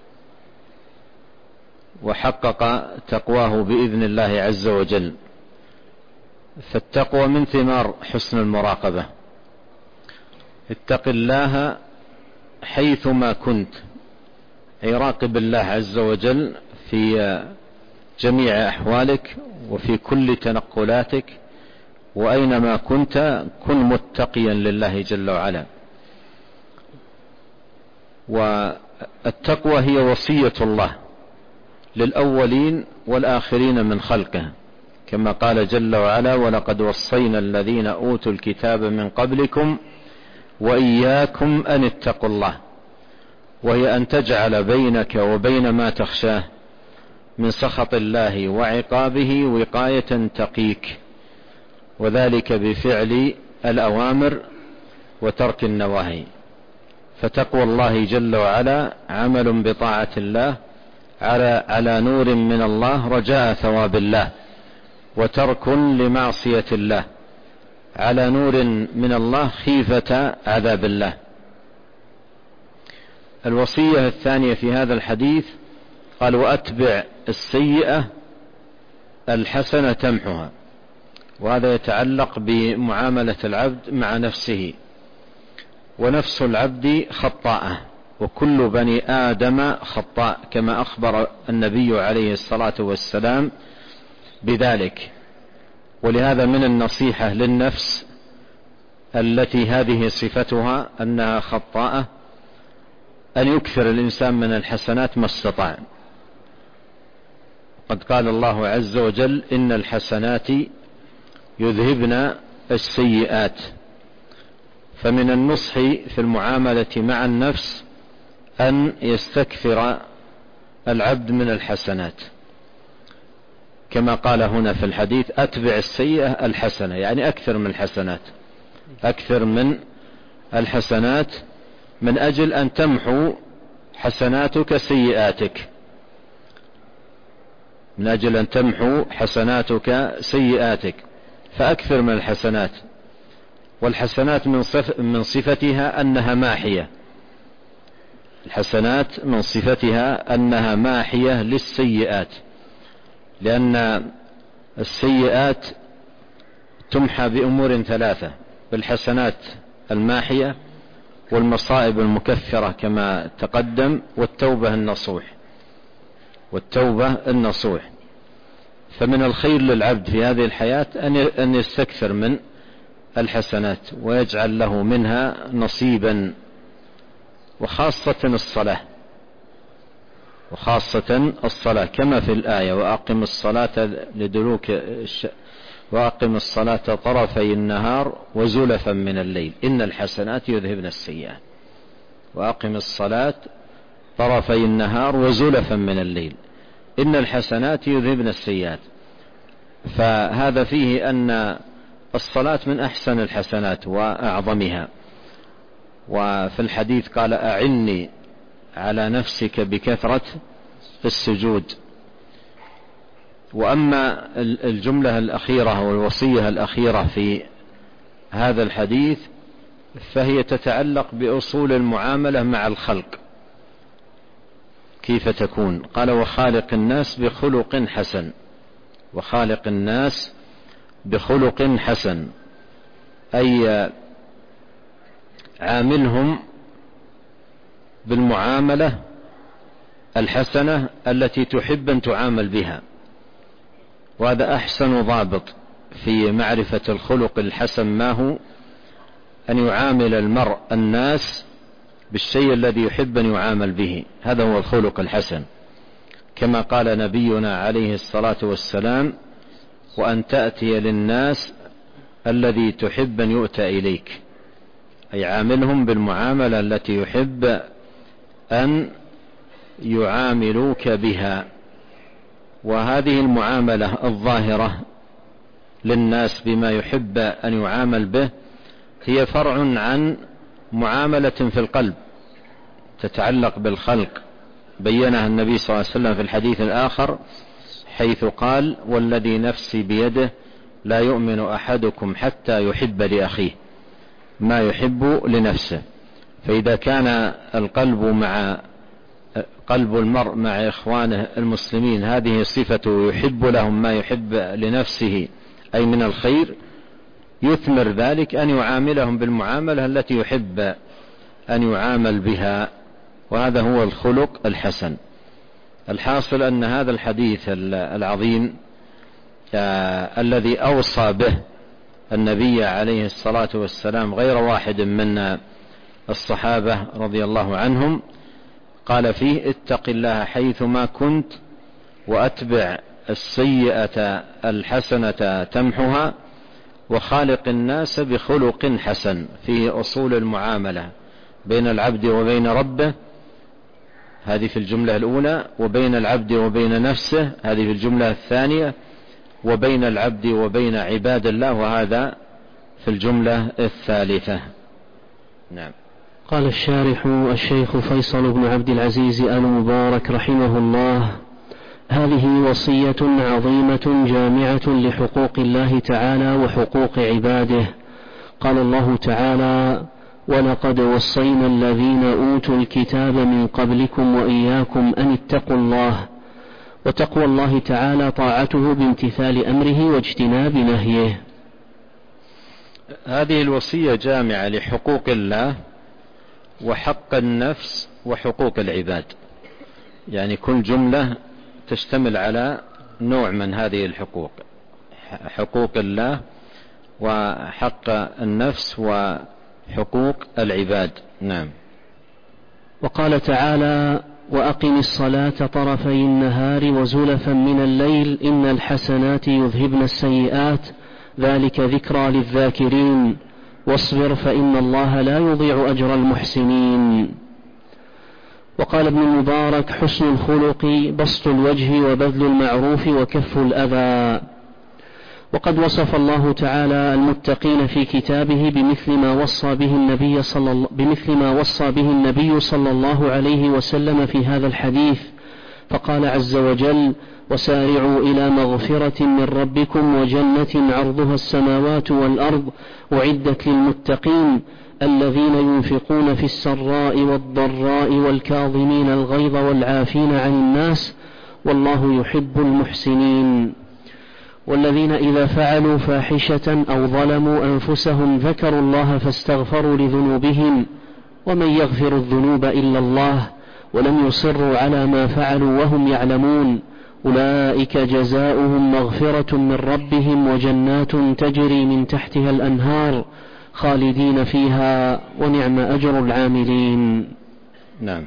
وحقق تقواه بإذن الله عز وجل. فالتقوى من ثمار حسن المراقبة. اتق الله حيثما كنت، أي راقب الله عز وجل في جميع أحوالك وفي كل تنقلاتك، وأينما كنت كن متقيا لله جل وعلا. والتقوى هي وصية الله للأولين والآخرين من خلقه، كما قال جل وعلا: ولقد وصينا الذين أوتوا الكتاب من قبلكم وإياكم أن اتقوا الله. وهي أن تجعل بينك وبين ما تخشاه من سخط الله وعقابه وقاية تقيك، وذلك بفعل الأوامر وترك النواهي. فتقوى الله جل وعلا عمل بطاعة الله على نور من الله رجاء ثواب الله، وترك لمعصية الله على نور من الله خيفة عذاب الله. الوصية الثانية في هذا الحديث قال: وأتبع السيئة الحسنة تمحها. وهذا يتعلق بمعاملة العبد مع نفسه. ونفس العبد خطاءة، وكل بني آدم خطاء، كما أخبر النبي عليه الصلاة والسلام بذلك. ولهذا من النصيحة للنفس التي هذه صفتها أنها خطاءة أن يكثر الإنسان من الحسنات ما استطاع. قد قال الله عز وجل: إن الحسنات يذهبن السيئات. فمن النصح في المعاملة مع النفس أن يستكثر العبد من الحسنات، كما قال هنا في الحديث: أتبع السيئة الحسنة، يعني أكثر من الحسنات، أكثر من الحسنات، من أجل أن تمحو حسناتك سيئاتك، من أجل أن تمحو حسناتك سيئاتك، فأكثر من الحسنات. والحسنات من صفتها أنها ماحية، الحسنات من صفتها أنها ماحية للسيئات، لأن السيئات تمحى بأمور ثلاثة: بالحسنات الماحية، والمصائب المكفرة كما تقدم، والتوبة النصوح، والتوبة النصوح. فمن الخير للعبد في هذه الحياة أن يستكثر من الحسنات ويجعل له منها نصيبا، وخاصة الصلاة كما في الآية: وأقم الصلاة طرفي النهار وزلفا من الليل إن الحسنات يذهبن السيئات. وأقم الصلاة طرفي النهار وزلفا من الليل إن الحسنات يذهبن السيئات. فهذا فيه أن الصلاة من أحسن الحسنات وأعظمها. وفي الحديث قال: أعني على نفسك بكثرة السجود. وأما الجملة الأخيرة والوصية الأخيرة في هذا الحديث فهي تتعلق بأصول المعاملة مع الخلق، كيف تكون؟ قال: وخالق الناس بخلق حسن. وخالق الناس بخلق حسن، أي عاملهم بالمعاملة الحسنة التي تحب أن تعامل بها. وهذا أحسن ضابط في معرفة الخلق الحسن ما هو: أن يعامل المرء الناس بالشيء الذي يحب أن يعامل به، هذا هو الخلق الحسن. كما قال نبينا عليه الصلاة والسلام: وأن تأتي للناس الذي تحب أن يؤتى إليك، أي عاملهم بالمعاملة التي يحب أن يعاملوك بها. وهذه المعاملة الظاهرة للناس بما يحب أن يعامل به هي فرع عن معاملة في القلب تتعلق بالخلق، بينها النبي صلى الله عليه وسلم في الحديث الآخر حيث قال: والذي نفسي بيده لا يؤمن أحدكم حتى يحب لأخيه ما يحب لنفسه. فإذا كان قلب المرء مع إخوانه المسلمين هذه صفته يحب لهم ما يحب لنفسه أي من الخير، يثمر ذلك أن يعاملهم بالمعاملة التي يحب أن يعامل بها، وهذا هو الخلق الحسن. الحاصل أن هذا الحديث العظيم الذي أوصى به النبي عليه الصلاة والسلام غير واحد من الصحابة رضي الله عنهم، قال فيه: اتق الله حيثما كنت وأتبع السيئة الحسنة تمحها وخالق الناس بخلق حسن. فيه أصول المعاملة بين العبد وبين ربه، هذه في الجملة الأولى، وبين العبد وبين نفسه، هذه في الجملة الثانية، وبين العبد وبين عباد الله، وهذا في الجملة الثالثة. نعم. قال الشارح الشيخ فيصل بن عبد العزيز آل مبارك رحمه الله: هذه وصية عظيمة جامعة لحقوق الله تعالى وحقوق عباده. قال الله تعالى: ولقد وصينا الذين أوتوا الكتاب من قبلكم وإياكم أن اتقوا الله. وتقوى الله تعالى طاعته بامتثال أمره واجتناب نهيه. هذه الوصية جامعة لحقوق الله وحق النفس وحقوق العباد، يعني كل جملة تشتمل على نوع من هذه الحقوق: حقوق الله وحق النفس وحقوق العباد. نعم. وقال تعالى: وأقم الصلاة طرفي النهار وزلفا من الليل إن الحسنات يذهبن السيئات ذلك ذكرى للذاكرين واصبر فإن الله لا يضيع أجر المحسنين. وقال ابن المبارك: حسن الخلق بسط الوجه وبذل المعروف وكف الأذى. وقد وصف الله تعالى المتقين في كتابه بمثل ما وصى به النبي صلى الله عليه وسلم في هذا الحديث، فقال عز وجل: وسارعوا إلى مغفرة من ربكم وجنة عرضها السماوات والأرض أعدت للمتقين الذين ينفقون في السراء والضراء والكاظمين الغيظ والعافين عن الناس والله يحب المحسنين. والذين إذا فعلوا فاحشة أو ظلموا أنفسهم ذكروا الله فاستغفروا لذنوبهم ومن يغفر الذنوب إلا الله ولم يصروا على ما فعلوا وهم يعلمون أولئك جزاؤهم مغفرة من ربهم وجنات تجري من تحتها الأنهار خالدين فيها ونعم أجر العاملين. نعم.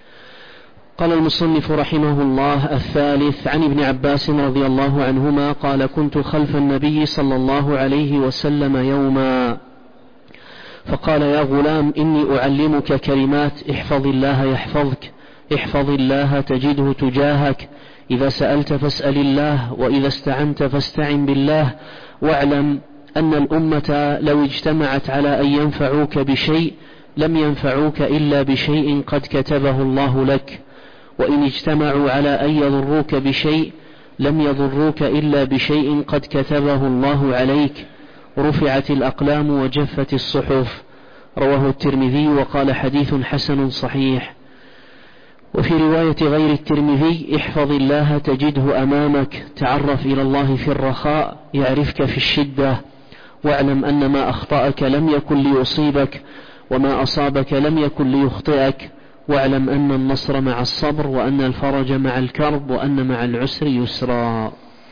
قال المصنف رحمه الله: الثالث عن ابن عباس رضي الله عنهما قال: كنت خلف النبي صلى الله عليه وسلم يوما فقال: يا غلام إني أعلمك كلمات احفظ الله يحفظك، احفظ الله تجده تجاهك، إذا سألت فاسأل الله وإذا استعنت فاستعن بالله، واعلم أن الأمة لو اجتمعت على أن ينفعوك بشيء لم ينفعوك إلا بشيء قد كتبه الله لك، وإن اجتمعوا على أن يضروك بشيء لم يضروك إلا بشيء قد كتبه الله عليك، رفعت الأقلام وجفت الصحف. رواه الترمذي وقال: حديث حسن صحيح. وفي رواية غير الترمذي: احفظ الله تجده أمامك، تعرف إلى الله في الرخاء يعرفك في الشدة، واعلم أن ما أخطأك لم يكن ليصيبك وما أصابك لم يكن ليخطئك، واعلم أن النصر مع الصبر وأن الفرج مع الكرب وأن مع العسر يسرا.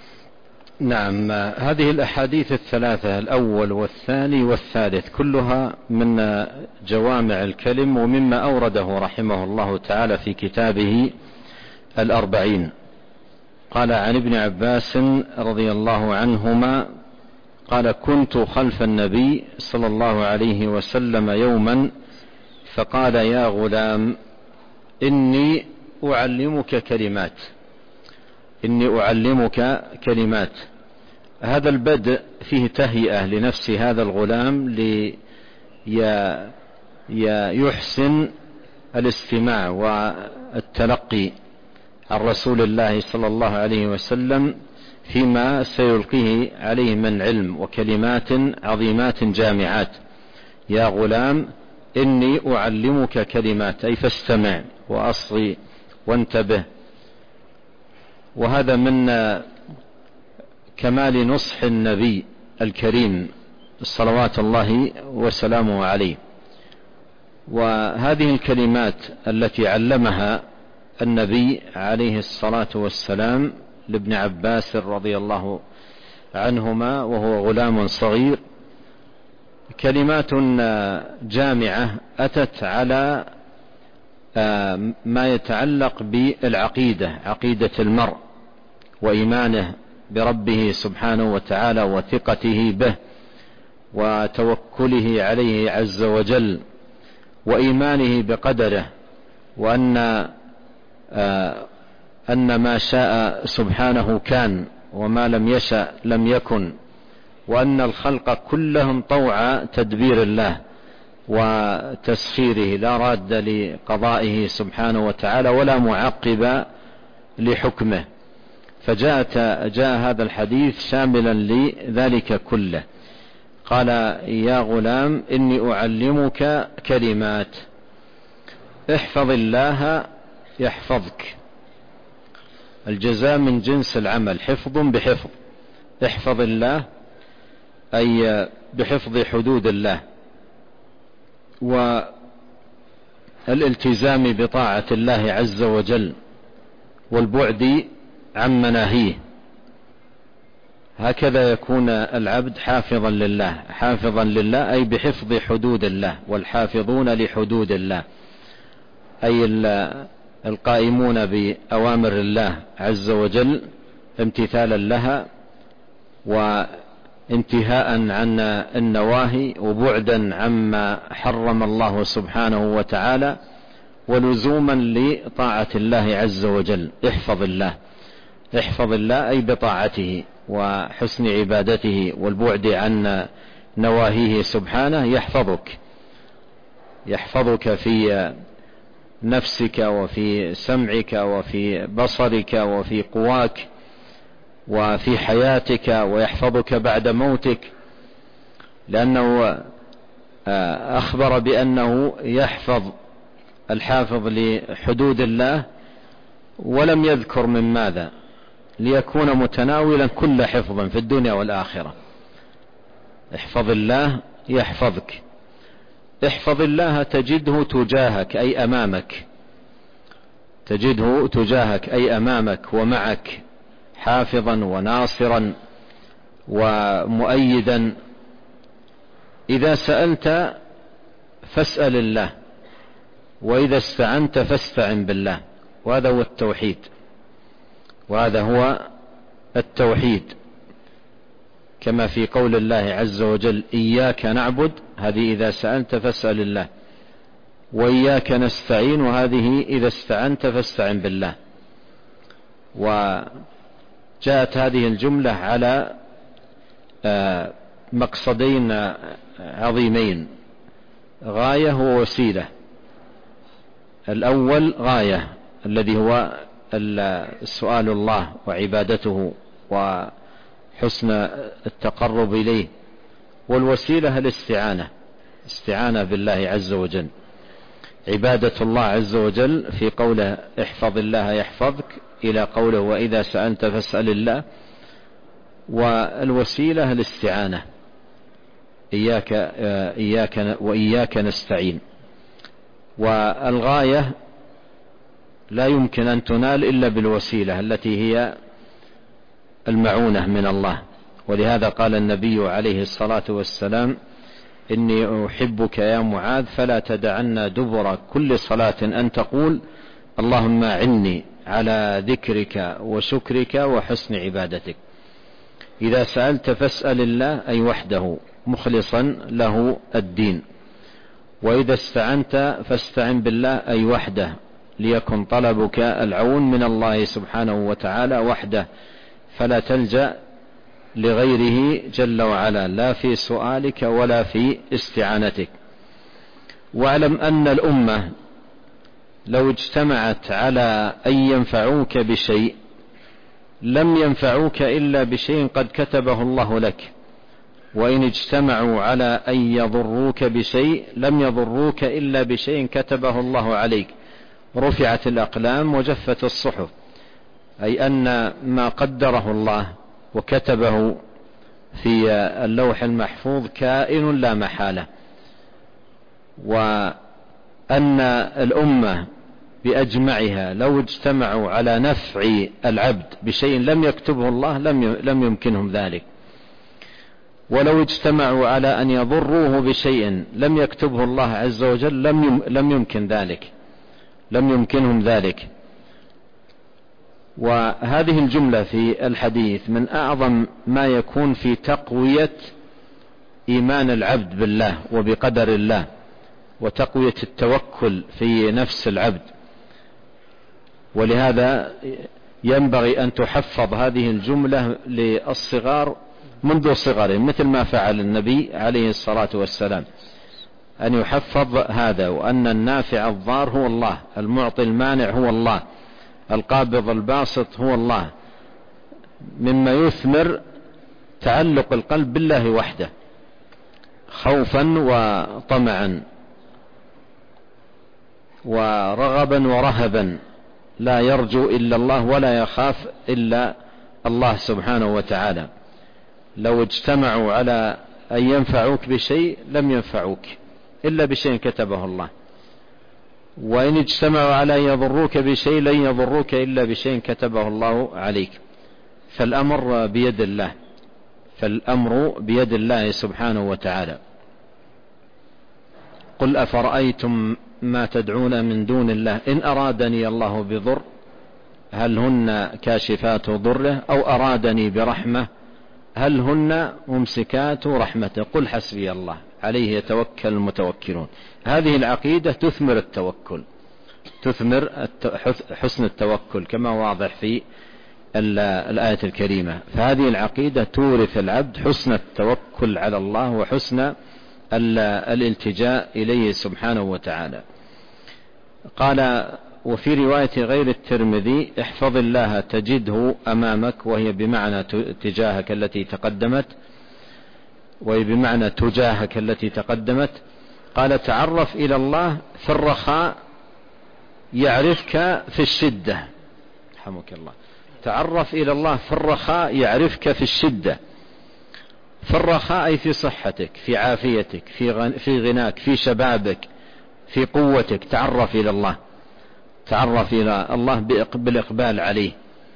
نعم. هذه الأحاديث الثلاثة الأول والثاني والثالث كلها من جوامع الكلم ومما أورده رحمه الله تعالى في كتابه الأربعين. قال: عن ابن عباس رضي الله عنهما قال: كنت خلف النبي صلى الله عليه وسلم يوما فقال: يا غلام إني أعلمك كلمات. هذا البدء فيه تهيئة لنفس هذا الغلام ليحسن الاستماع والتلقي عن رسول الله صلى الله عليه وسلم فيما سيلقيه عليه من علم وكلمات عظيمات جامعات. يا غلام إني أعلمك كلمات، أي فاستمع وأصغي وانتبه. وهذا من كمال نصح النبي الكريم صلوات الله وسلامه عليه. وهذه الكلمات التي علمها النبي عليه الصلاة والسلام لابن عباس رضي الله عنهما وهو غلام صغير كلمات جامعة أتت على ما يتعلق بالعقيدة، عقيدة المرء وإيمانه بربه سبحانه وتعالى وثقته به وتوكله عليه عز وجل وإيمانه بقدره، وأن ما شاء سبحانه كان وما لم يشأ لم يكن، وأن الخلق كلهم طوع تدبير الله وتسخيره لا راد لقضائه سبحانه وتعالى ولا معقب لحكمه. فجاء هذا الحديث شاملا لذلك كله. قال: يا غلام إني أعلمك كلمات، احفظ الله يحفظك. الجزاء من جنس العمل، حفظ بحفظ. احفظ الله أي بحفظ حدود الله والالتزام بطاعة الله عز وجل والبعد عن مناهيه. هكذا يكون العبد حافظا لله أي بحفظ حدود الله، والحافظون لحدود الله أي القائمون بأوامر الله عز وجل امتثالا لها وانتهاء عن النواهي وبعدا عما حرم الله سبحانه وتعالى ولزوما لطاعة الله عز وجل. احفظ الله أي بطاعته وحسن عبادته والبعد عن نواهيه سبحانه. يحفظك في نفسك وفي سمعك وفي بصرك وفي قواك وفي حياتك، ويحفظك بعد موتك، لأنه أخبر بأنه يحفظ الحافظ لحدود الله ولم يذكر من ماذا، ليكون متناولا كل حفظ في الدنيا والآخرة. احفظ الله يحفظك. احفظ الله تجده تجاهك أي أمامك ومعك، حافظا وناصرا ومؤيدا. إذا سألت فاسأل الله، وإذا استعنت فاستعن بالله. وهذا هو التوحيد كما في قول الله عز وجل: إياك نعبد، هذه إذا سألت فاسأل الله، وإياك نستعين، وهذه إذا استعنت فاستعن بالله. وجاءت هذه الجملة على مقصدين عظيمين: غاية ووسيلة. الأول غاية الذي هو السؤال الله وعبادته وحسن التقرب إليه، والوسيلة الاستعانة بالله عز وجل، عبادة الله عز وجل في قوله احفظ الله يحفظك إلى قوله وإذا سألت فاسأل الله. والوسيلة الاستعانة، وإياك نستعين. والغاية لا يمكن أن تنال إلا بالوسيلة التي هي المعونة من الله. ولهذا قال النبي عليه الصلاة والسلام: إني أحبك يا معاذ فلا تدعن دبر كل صلاة أن تقول اللهم أعني على ذكرك وشكرك وحسن عبادتك. إذا سألت فاسأل الله أي وحده مخلصا له الدين، وإذا استعنت فاستعن بالله أي وحده ليكن طلبك العون من الله سبحانه وتعالى وحده، فلا تلجأ لغيره جل وعلا لا في سؤالك ولا في استعانتك. واعلم أن الأمة لو اجتمعت على أن ينفعوك بشيء لم ينفعوك إلا بشيء قد كتبه الله لك، وإن اجتمعوا على أن يضروك بشيء لم يضروك إلا بشيء كتبه الله عليك. رفعت الأقلام وجفت الصحف، أي أن ما قدره الله وكتبه في اللوح المحفوظ كائن لا محالة، وأن الأمة بأجمعها لو اجتمعوا على نفع العبد بشيء لم يكتبه الله لم يمكنهم ذلك، ولو اجتمعوا على أن يضروه بشيء لم يكتبه الله عز وجل لم يمكن ذلك، لم يمكنهم ذلك. وهذه الجملة في الحديث من أعظم ما يكون في تقوية إيمان العبد بالله وبقدر الله، وتقوية التوكل في نفس العبد. ولهذا ينبغي أن تحفظ هذه الجملة للصغار منذ صغرهم، مثل ما فعل النبي عليه الصلاة والسلام، أن يحفظ هذا، وأن النافع الضار هو الله، المعطي المانع هو الله، القابض الباسط هو الله، مما يثمر تعلق القلب بالله وحده خوفا وطمعا ورغبا ورهبا، لا يرجو إلا الله ولا يخاف إلا الله سبحانه وتعالى. لو اجتمعوا على أن ينفعوك بشيء لم ينفعوك إلا بشيء كتبه الله، وإن اجتمعوا على أن يضروك بشيء لن يضروك إلا بشيء كتبه الله عليك. فالأمر بيد الله، فالأمر بيد الله سبحانه وتعالى. قل أفرأيتم ما تدعون من دون الله إن أرادني الله بضر هل هن كاشفات ضره أو أرادني برحمة هل هن ممسكات رحمته قل حسبي الله عليه يتوكل المتوكلون. هذه العقيدة تثمر التوكل، تثمر حسن التوكل كما واضح في الآية الكريمة. فهذه العقيدة تورث العبد حسن التوكل على الله وحسن الالتجاء إليه سبحانه وتعالى. قال وفي رواية غير الترمذي احفظ الله تجده أمامك، وهي بمعنى تجاهك التي تقدمت، وهي بمعنى تجاهك التي تقدمت. قال تعرف إلى الله في الرخاء يعرفك في الشدة، رحمك الله. تعرف إلى الله في الرخاء يعرفك في الشدة. في الرخاء أي في صحتك، في عافيتك، في غناك، في شبابك، في قوتك. تعرف إلى الله، تعرف إلى الله بالإقبال عليه،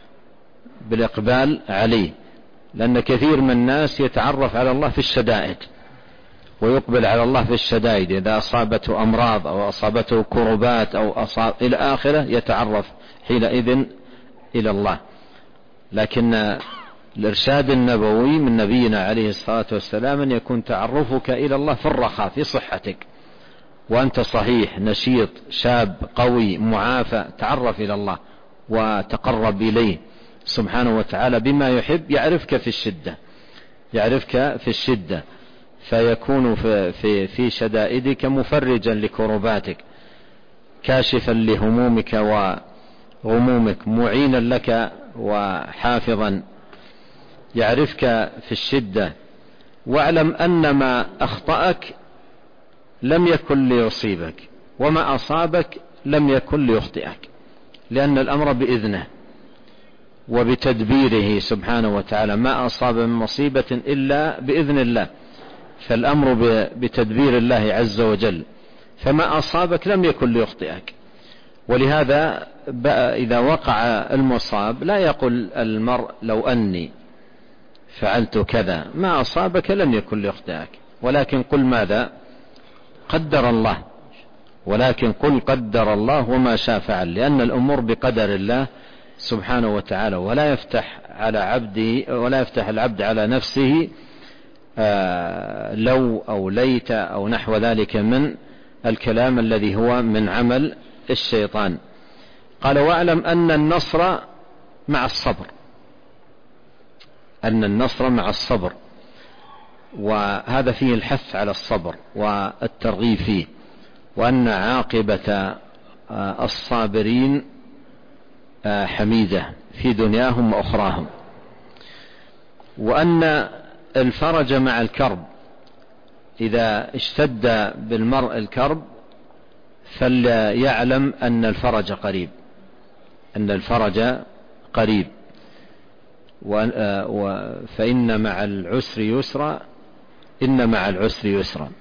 بالإقبال عليه، لأن كثير من الناس يتعرف على الله في الشدائد ويقبل على الله في الشدائد، إذا أصابته أمراض أو أصابته كربات أو إلى آخره يتعرف حينئذ إلى الله. لكن الإرشاد النبوي من نبينا عليه الصلاة والسلام أن يكون تعرفك إلى الله في الرخاء، في صحتك وأنت صحيح نشيط شاب قوي معافى، تعرف إلى الله وتقرب إليه سبحانه وتعالى بما يحب. يعرفك في الشدة، يعرفك في الشدة، فيكون في شدائدك مفرجا لكرباتك، كاشفا لهمومك وغمومك، معينا لك وحافظا. يعرفك في الشدة. واعلم أن ما أخطأك لم يكن ليصيبك، وما أصابك لم يكن ليخطئك، لأن الأمر بإذنه وبتدبيره سبحانه وتعالى. ما أصاب من مصيبة إلا بإذن الله، فالأمر بتدبير الله عز وجل. فما أصابك لم يكن ليخطئك. ولهذا إذا وقع المصاب لا يقول المرء لو أني فعلت كذا. ما أصابك لم يكن ليخطئك، ولكن قل ماذا؟ قدر الله. ولكن قل قدر الله وما شاء فعل، لأن الأمور بقدر الله سبحانه وتعالى، ولا يفتح العبد على نفسه لو أو ليت أو نحو ذلك من الكلام الذي هو من عمل الشيطان. قال: واعلم أن النصر مع الصبر، أن النصر مع الصبر، وهذا فيه الحث على الصبر والترغيب فيه، وأن عاقبة الصابرين حميدة في دنياهم وأخراهم، وأن الفرج مع الكرب، إذا اشتد بالمرء الكرب فليعلم أن الفرج قريب، أن الفرج قريب، فإن مع العسر يسرا، إن مع العسر يسرا.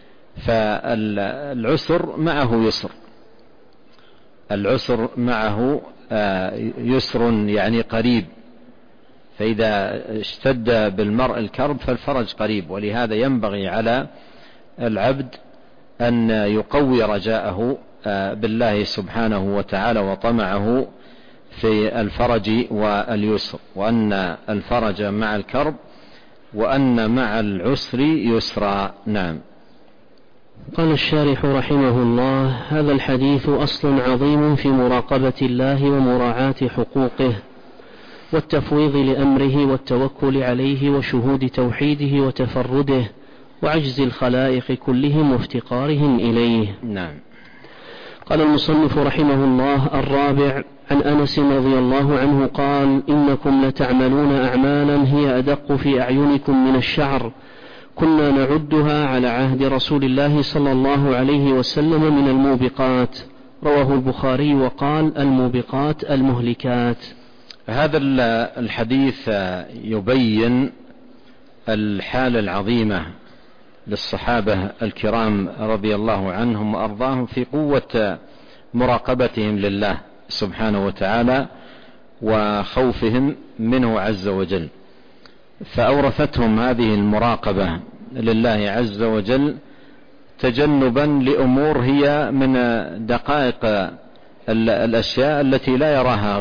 فالعسر معه يسر، العسر معه يسر يعني قريب، فإذا اشتد بالمرء الكرب فالفرج قريب. ولهذا ينبغي على العبد أن يقوي رجاءه بالله سبحانه وتعالى وطمعه في الفرج واليسر، وأن الفرج مع الكرب، وأن مع العسر يسرا. نعم. قال الشارح رحمه الله: هذا الحديث أصل عظيم في مراقبة الله ومراعاة حقوقه والتفويض لأمره والتوكل عليه وشهود توحيده وتفرده وعجز الخلائق كلهم وافتقارهم إليه. نعم. قال المصنف رحمه الله: الرابع، عن أنس رضي الله عنه قال: إنكم لتعملون أعمالا هي أدق في أعينكم من الشعر، كنا نعدها على عهد رسول الله صلى الله عليه وسلم من الموبقات. رواه البخاري وقال: الموبقات المهلكات. هذا الحديث يبين الحال العظيمة للصحابة الكرام رضي الله عنهم وأرضاهم في قوة مراقبتهم لله سبحانه وتعالى وخوفهم منه عز وجل، فأورثتهم هذه المراقبة لله عز وجل تجنبا لأمور هي من دقائق الأشياء التي لا يراها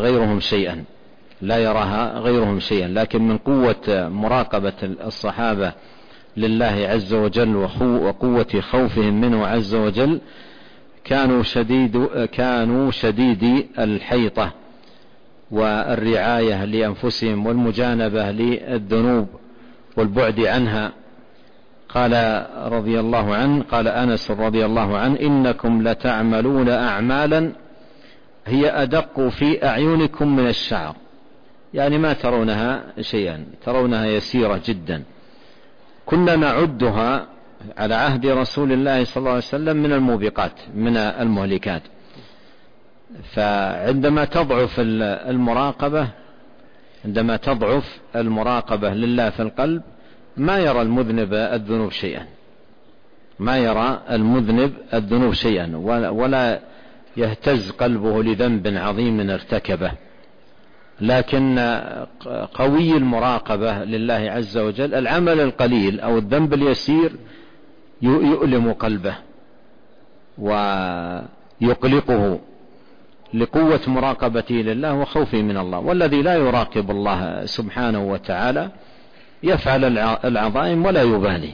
غيرهم شيئا، لكن من قوة مراقبة الصحابة لله عز وجل وقوة خوفهم منه عز وجل كانوا شديد الحيطة والرعاية لأنفسهم والمجانبة للذنوب والبعد عنها. قال رضي الله عنه، قال أنس رضي الله عنه: إنكم لتعملون أعمالا هي أدق في أعينكم من الشعر، يعني ما ترونها شيئا، ترونها يسيرة جدا. كنا نعدها على عهد رسول الله صلى الله عليه وسلم من الموبقات، من المهلكات. فعندما تضعف المراقبة لله في القلب ما يرى المذنب الذنوب شيئا، ولا يهتز قلبه لذنب عظيم ارتكبه. لكن قوي المراقبة لله عز وجل العمل القليل أو الذنب اليسير يؤلم قلبه ويقلقه لقوة مراقبته لله وخوفه من الله. والذي لا يراقب الله سبحانه وتعالى يفعل العظائم ولا يبالي.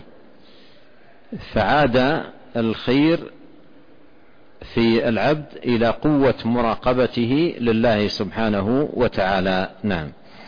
فعاد الخير في العبد إلى قوة مراقبته لله سبحانه وتعالى. نعم.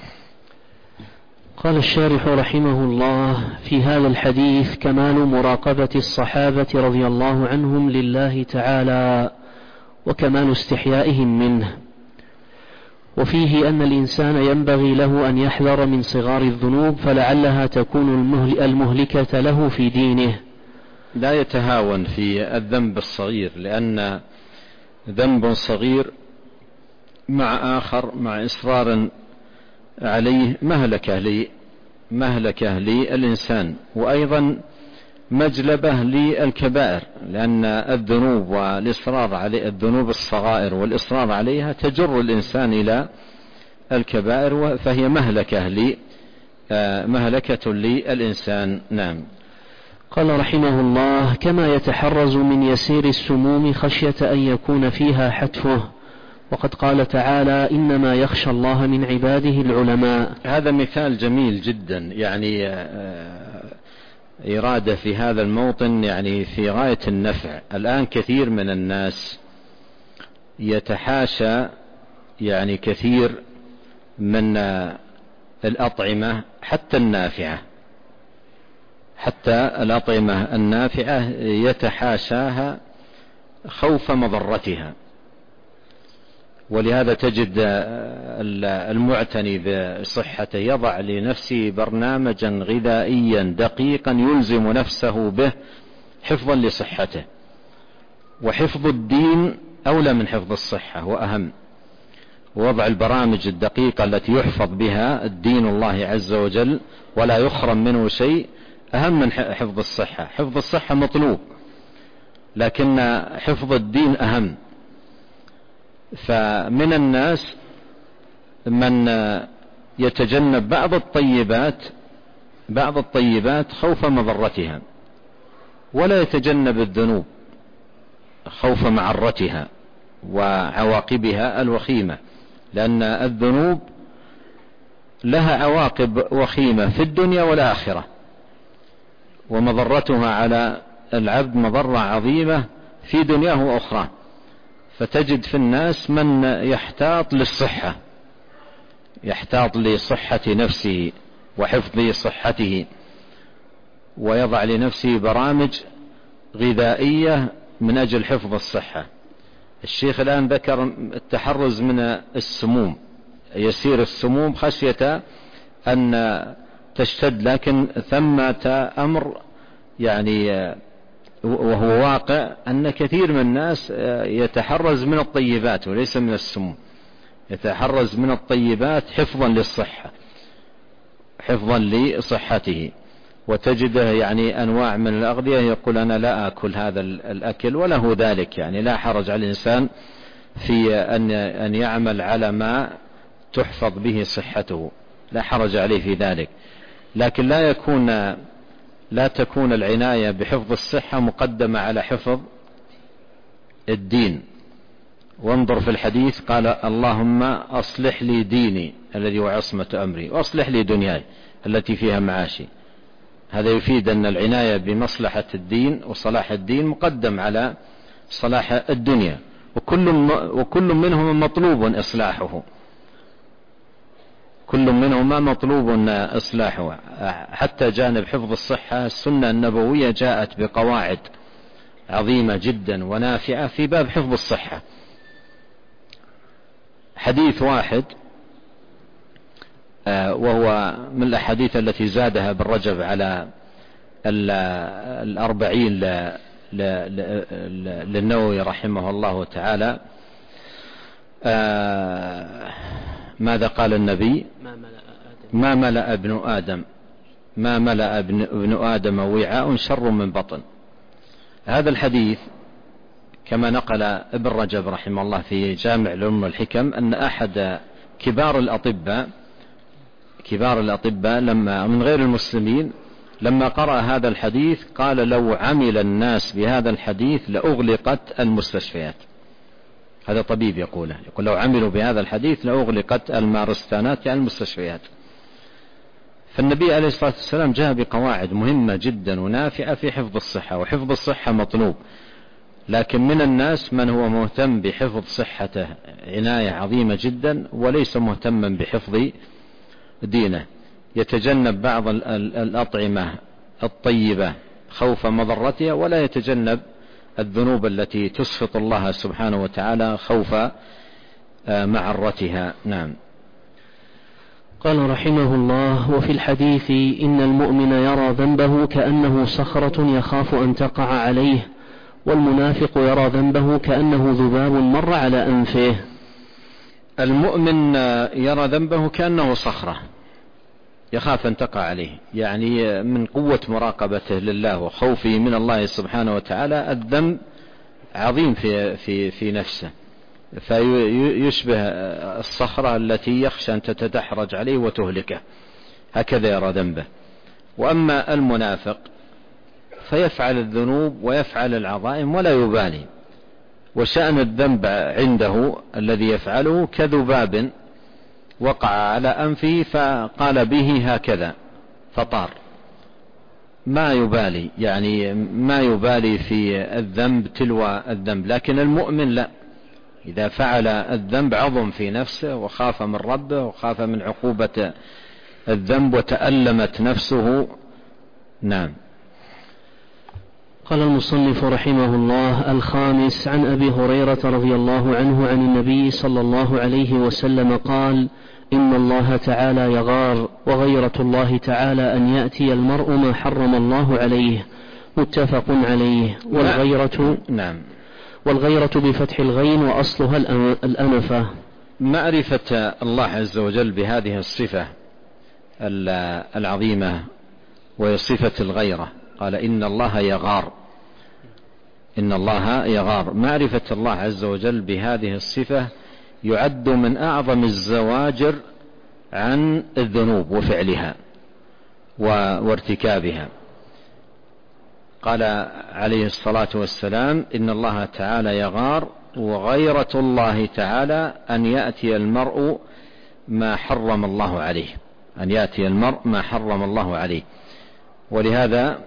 قال الشارح رحمه الله: في هذا الحديث كمال مراقبة الصحابة رضي الله عنهم لله تعالى وكمال استحيائهم منه، وفيه أن الإنسان ينبغي له أن يحذر من صغار الذنوب فلعلها تكون المهلكة له في دينه. لا يتهاون في الذنب الصغير، لأن ذنب صغير مع آخر مع إصرار عليه مهلكة للإنسان، وأيضا مجلبة للكبائر، لأن الذنوب والإصرار على الذنوب الصغائر والإصرار عليها تجر الإنسان إلى الكبائر، فهي مهلكة للإنسان. نعم. قال رحمه الله: كما يتحرز من يسير السموم خشية أن يكون فيها حتفه، وقد قال تعالى إنما يخشى الله من عباده العلماء. هذا مثال جميل جدا، يعني إرادة في هذا الموطن يعني في غاية النفع. الآن كثير من الناس يتحاشى يعني كثير من الأطعمة حتى النافعة، حتى الأطعمة النافعة يتحاشاها خوف مضرتها. ولهذا تجد المعتني بصحته يضع لنفسه برنامجا غذائيا دقيقا يلزم نفسه به حفظا لصحته. وحفظ الدين أولى من حفظ الصحة وأهم. وضع البرامج الدقيقة التي يحفظ بها الدين الله عز وجل ولا يخرم منه شيء أهم من حفظ الصحة. حفظ الصحة مطلوب، لكن حفظ الدين أهم. فمن الناس من يتجنب بعض الطيبات خوف مضرتها، ولا يتجنب الذنوب خوف معرتها وعواقبها الوخيمة، لأن الذنوب لها عواقب وخيمة في الدنيا والآخرة، ومضرتها على العبد مضرة عظيمة في دنياه وأخرى. فتجد في الناس من يحتاط للصحة، يحتاط لصحة نفسه وحفظ صحته، ويضع لنفسه برامج غذائية من أجل حفظ الصحة. الشيخ الآن ذكر التحرز من السموم، يسير السموم خشية أن تشتد، لكن ثمة أمر يعني وهو واقع أن كثير من الناس يتحرز من الطيبات وليس من السموم، يتحرز من الطيبات حفظا للصحة، حفظا لصحته. وتجده يعني أنواع من الأغذية يقول أنا لا أكل هذا الأكل، وله ذلك، يعني لا حرج على الإنسان في أن يعمل على ما تحفظ به صحته، لا حرج عليه في ذلك. لكن لا تكون العناية بحفظ الصحة مقدمة على حفظ الدين. وانظر في الحديث قال اللهم أصلح لي ديني الذي هو عصمة أمري، وأصلح لي دنياي التي فيها معاشي. هذا يفيد أن العناية بمصلحة الدين وصلاح الدين مقدم على صلاح الدنيا، وكل منهما مطلوب إصلاحه، كل منهما مطلوب إصلاحه. حتى جانب حفظ الصحة السنة النبوية جاءت بقواعد عظيمة جدا ونافعة في باب حفظ الصحة. حديث واحد وهو من الأحاديث التي زادها ابن رجب على 40 للنووي رحمه الله تعالى. ماذا قال النبي؟ ما ملأ ابن آدم وعاء شر من بطن. هذا الحديث كما نقل ابن رجب رحمه الله في جامع العلوم والحكم أن أحد كبار الأطباء لما من غير المسلمين لما قرأ هذا الحديث قال لو عمل الناس بهذا الحديث لأغلقت المستشفيات. هذا طبيب يقول لو عملوا بهذا الحديث لأغلقت المارستانات يعني المستشفيات. فالنبي عليه الصلاة والسلام جاء بقواعد مهمة جدا ونافعة في حفظ الصحة، وحفظ الصحة مطلوب. لكن من الناس من هو مهتم بحفظ صحته عناية عظيمة جدا وليس مهتما بحفظ دينه، يتجنب بعض الأطعمة الطيبة خوف مضرتها، ولا يتجنب الذنوب التي تسخط الله سبحانه وتعالى خوف معرتها. نعم. قال رحمه الله: وفي الحديث إن المؤمن يرى ذنبه كأنه صخرة يخاف أن تقع عليه، والمنافق يرى ذنبه كأنه ذباب مر على أنفه. المؤمن يرى ذنبه كأنه صخرة يخاف أن تقع عليه، يعني من قوة مراقبته لله وخوفه من الله سبحانه وتعالى الذنب عظيم في نفسه، فيشبه الصخرة التي يخشى أن تتدحرج عليه وتهلكه، هكذا يرى ذنبه. وأما المنافق فيفعل الذنوب ويفعل العظائم ولا يبالي، وشأن الذنب عنده الذي يفعله كذباب وقع على أنفه فقال به هكذا فطار، ما يبالي، يعني ما يبالي في الذنب تلو الذنب. لكن المؤمن لا، إذا فعل الذنب عظم في نفسه وخاف من ربه وخاف من عقوبة الذنب وتألمت نفسه. نعم. قال المصنف رحمه الله: الخامس، عن أبي هريرة رضي الله عنه عن النبي صلى الله عليه وسلم قال: إن الله تعالى يغار، وغيرة الله تعالى أن يأتي المرء ما حرم الله عليه. متفق عليه. والغيرة بفتح الغين وأصلها الأنفة. معرفة الله عز وجل بهذه الصفة العظيمة وهي صفة الغيرة. قال إن الله يغار، إن الله يغار. معرفة الله عز وجل بهذه الصفة يعد من أعظم الزواجر عن الذنوب وفعلها وارتكابها. قال عليه الصلاة والسلام: إن الله تعالى يغار، وغيرة الله تعالى أن يأتي المرء ما حرم الله عليه، أن يأتي المرء ما حرم الله عليه. ولهذا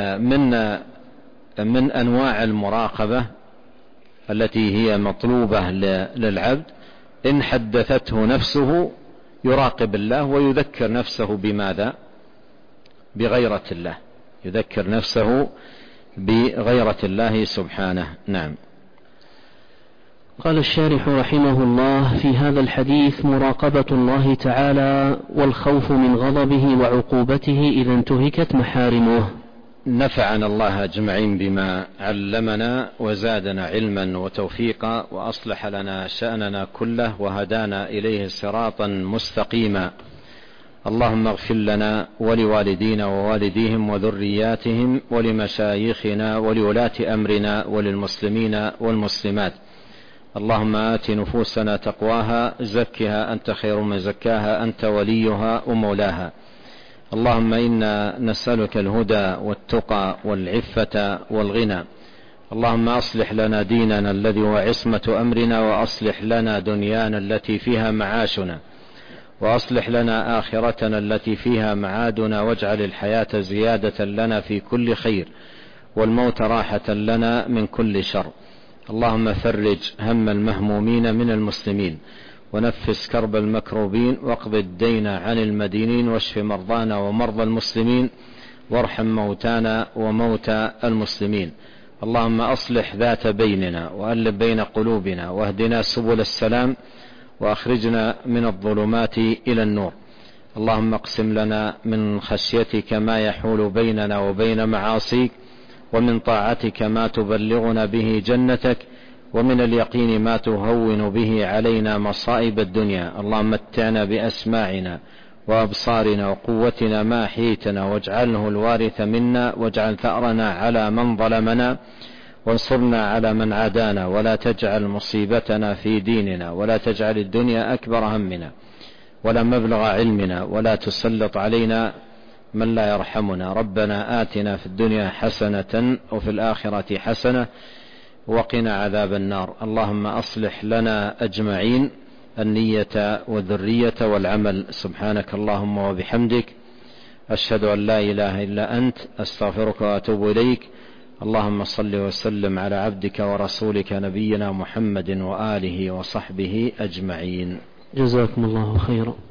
من أنواع المراقبة التي هي مطلوبة للعبد إن حدثته نفسه يراقب الله ويذكر نفسه بماذا؟ بغيرة الله، يذكر نفسه بغيرة الله سبحانه. نعم. قال الشارح رحمه الله: في هذا الحديث مراقبة الله تعالى والخوف من غضبه وعقوبته إذا انتهكت محارمه. نفعنا الله أجمعين بما علمنا وزادنا علما وتوفيقا وأصلح لنا شأننا كله وهدانا إليه صراطا مستقيما. اللهم اغفر لنا ولوالدينا ووالديهم وذرياتهم ولمشايخنا ولولاة أمرنا وللمسلمين والمسلمات. اللهم آت نفوسنا تقواها، زكها أنت خير من زكاها، أنت وليها ومولاها. اللهم إنا نسألك الهدى والتقى والعفة والغنى. اللهم أصلح لنا ديننا الذي هو عصمة أمرنا، وأصلح لنا دنيانا التي فيها معاشنا، وأصلح لنا آخرتنا التي فيها معادنا، واجعل الحياة زيادة لنا في كل خير، والموت راحة لنا من كل شر. اللهم فرج هم المهمومين من المسلمين، ونفس كرب المكروبين، واقض الدين عن المدينين، واشف مرضانا ومرضى المسلمين، وارحم موتانا وموتى المسلمين. اللهم أصلح ذات بيننا، وألف بين قلوبنا، واهدنا سبل السلام، وأخرجنا من الظلمات إلى النور. اللهم اقسم لنا من خشيتك ما يحول بيننا وبين معاصيك، ومن طاعتك ما تبلغنا به جنتك، ومن اليقين ما تهون به علينا مصائب الدنيا. اللهم متعنا بأسماعنا وأبصارنا وقوتنا ما أحييتنا، واجعله الوارث منا، واجعل ثأرنا على من ظلمنا، وانصرنا على من عادانا، ولا تجعل مصيبتنا في ديننا، ولا تجعل الدنيا أكبر همنا ولا مبلغ علمنا، ولا تسلط علينا من لا يرحمنا. ربنا آتنا في الدنيا حسنة وفي الآخرة حسنة وقنا عذاب النار. اللهم أصلح لنا أجمعين النية والذرية والعمل. سبحانك اللهم وبحمدك، أشهد أن لا إله إلا أنت، أستغفرك وأتوب إليك. اللهم صل وسلم على عبدك ورسولك نبينا محمد وآله وصحبه أجمعين. جزاكم الله خيرا.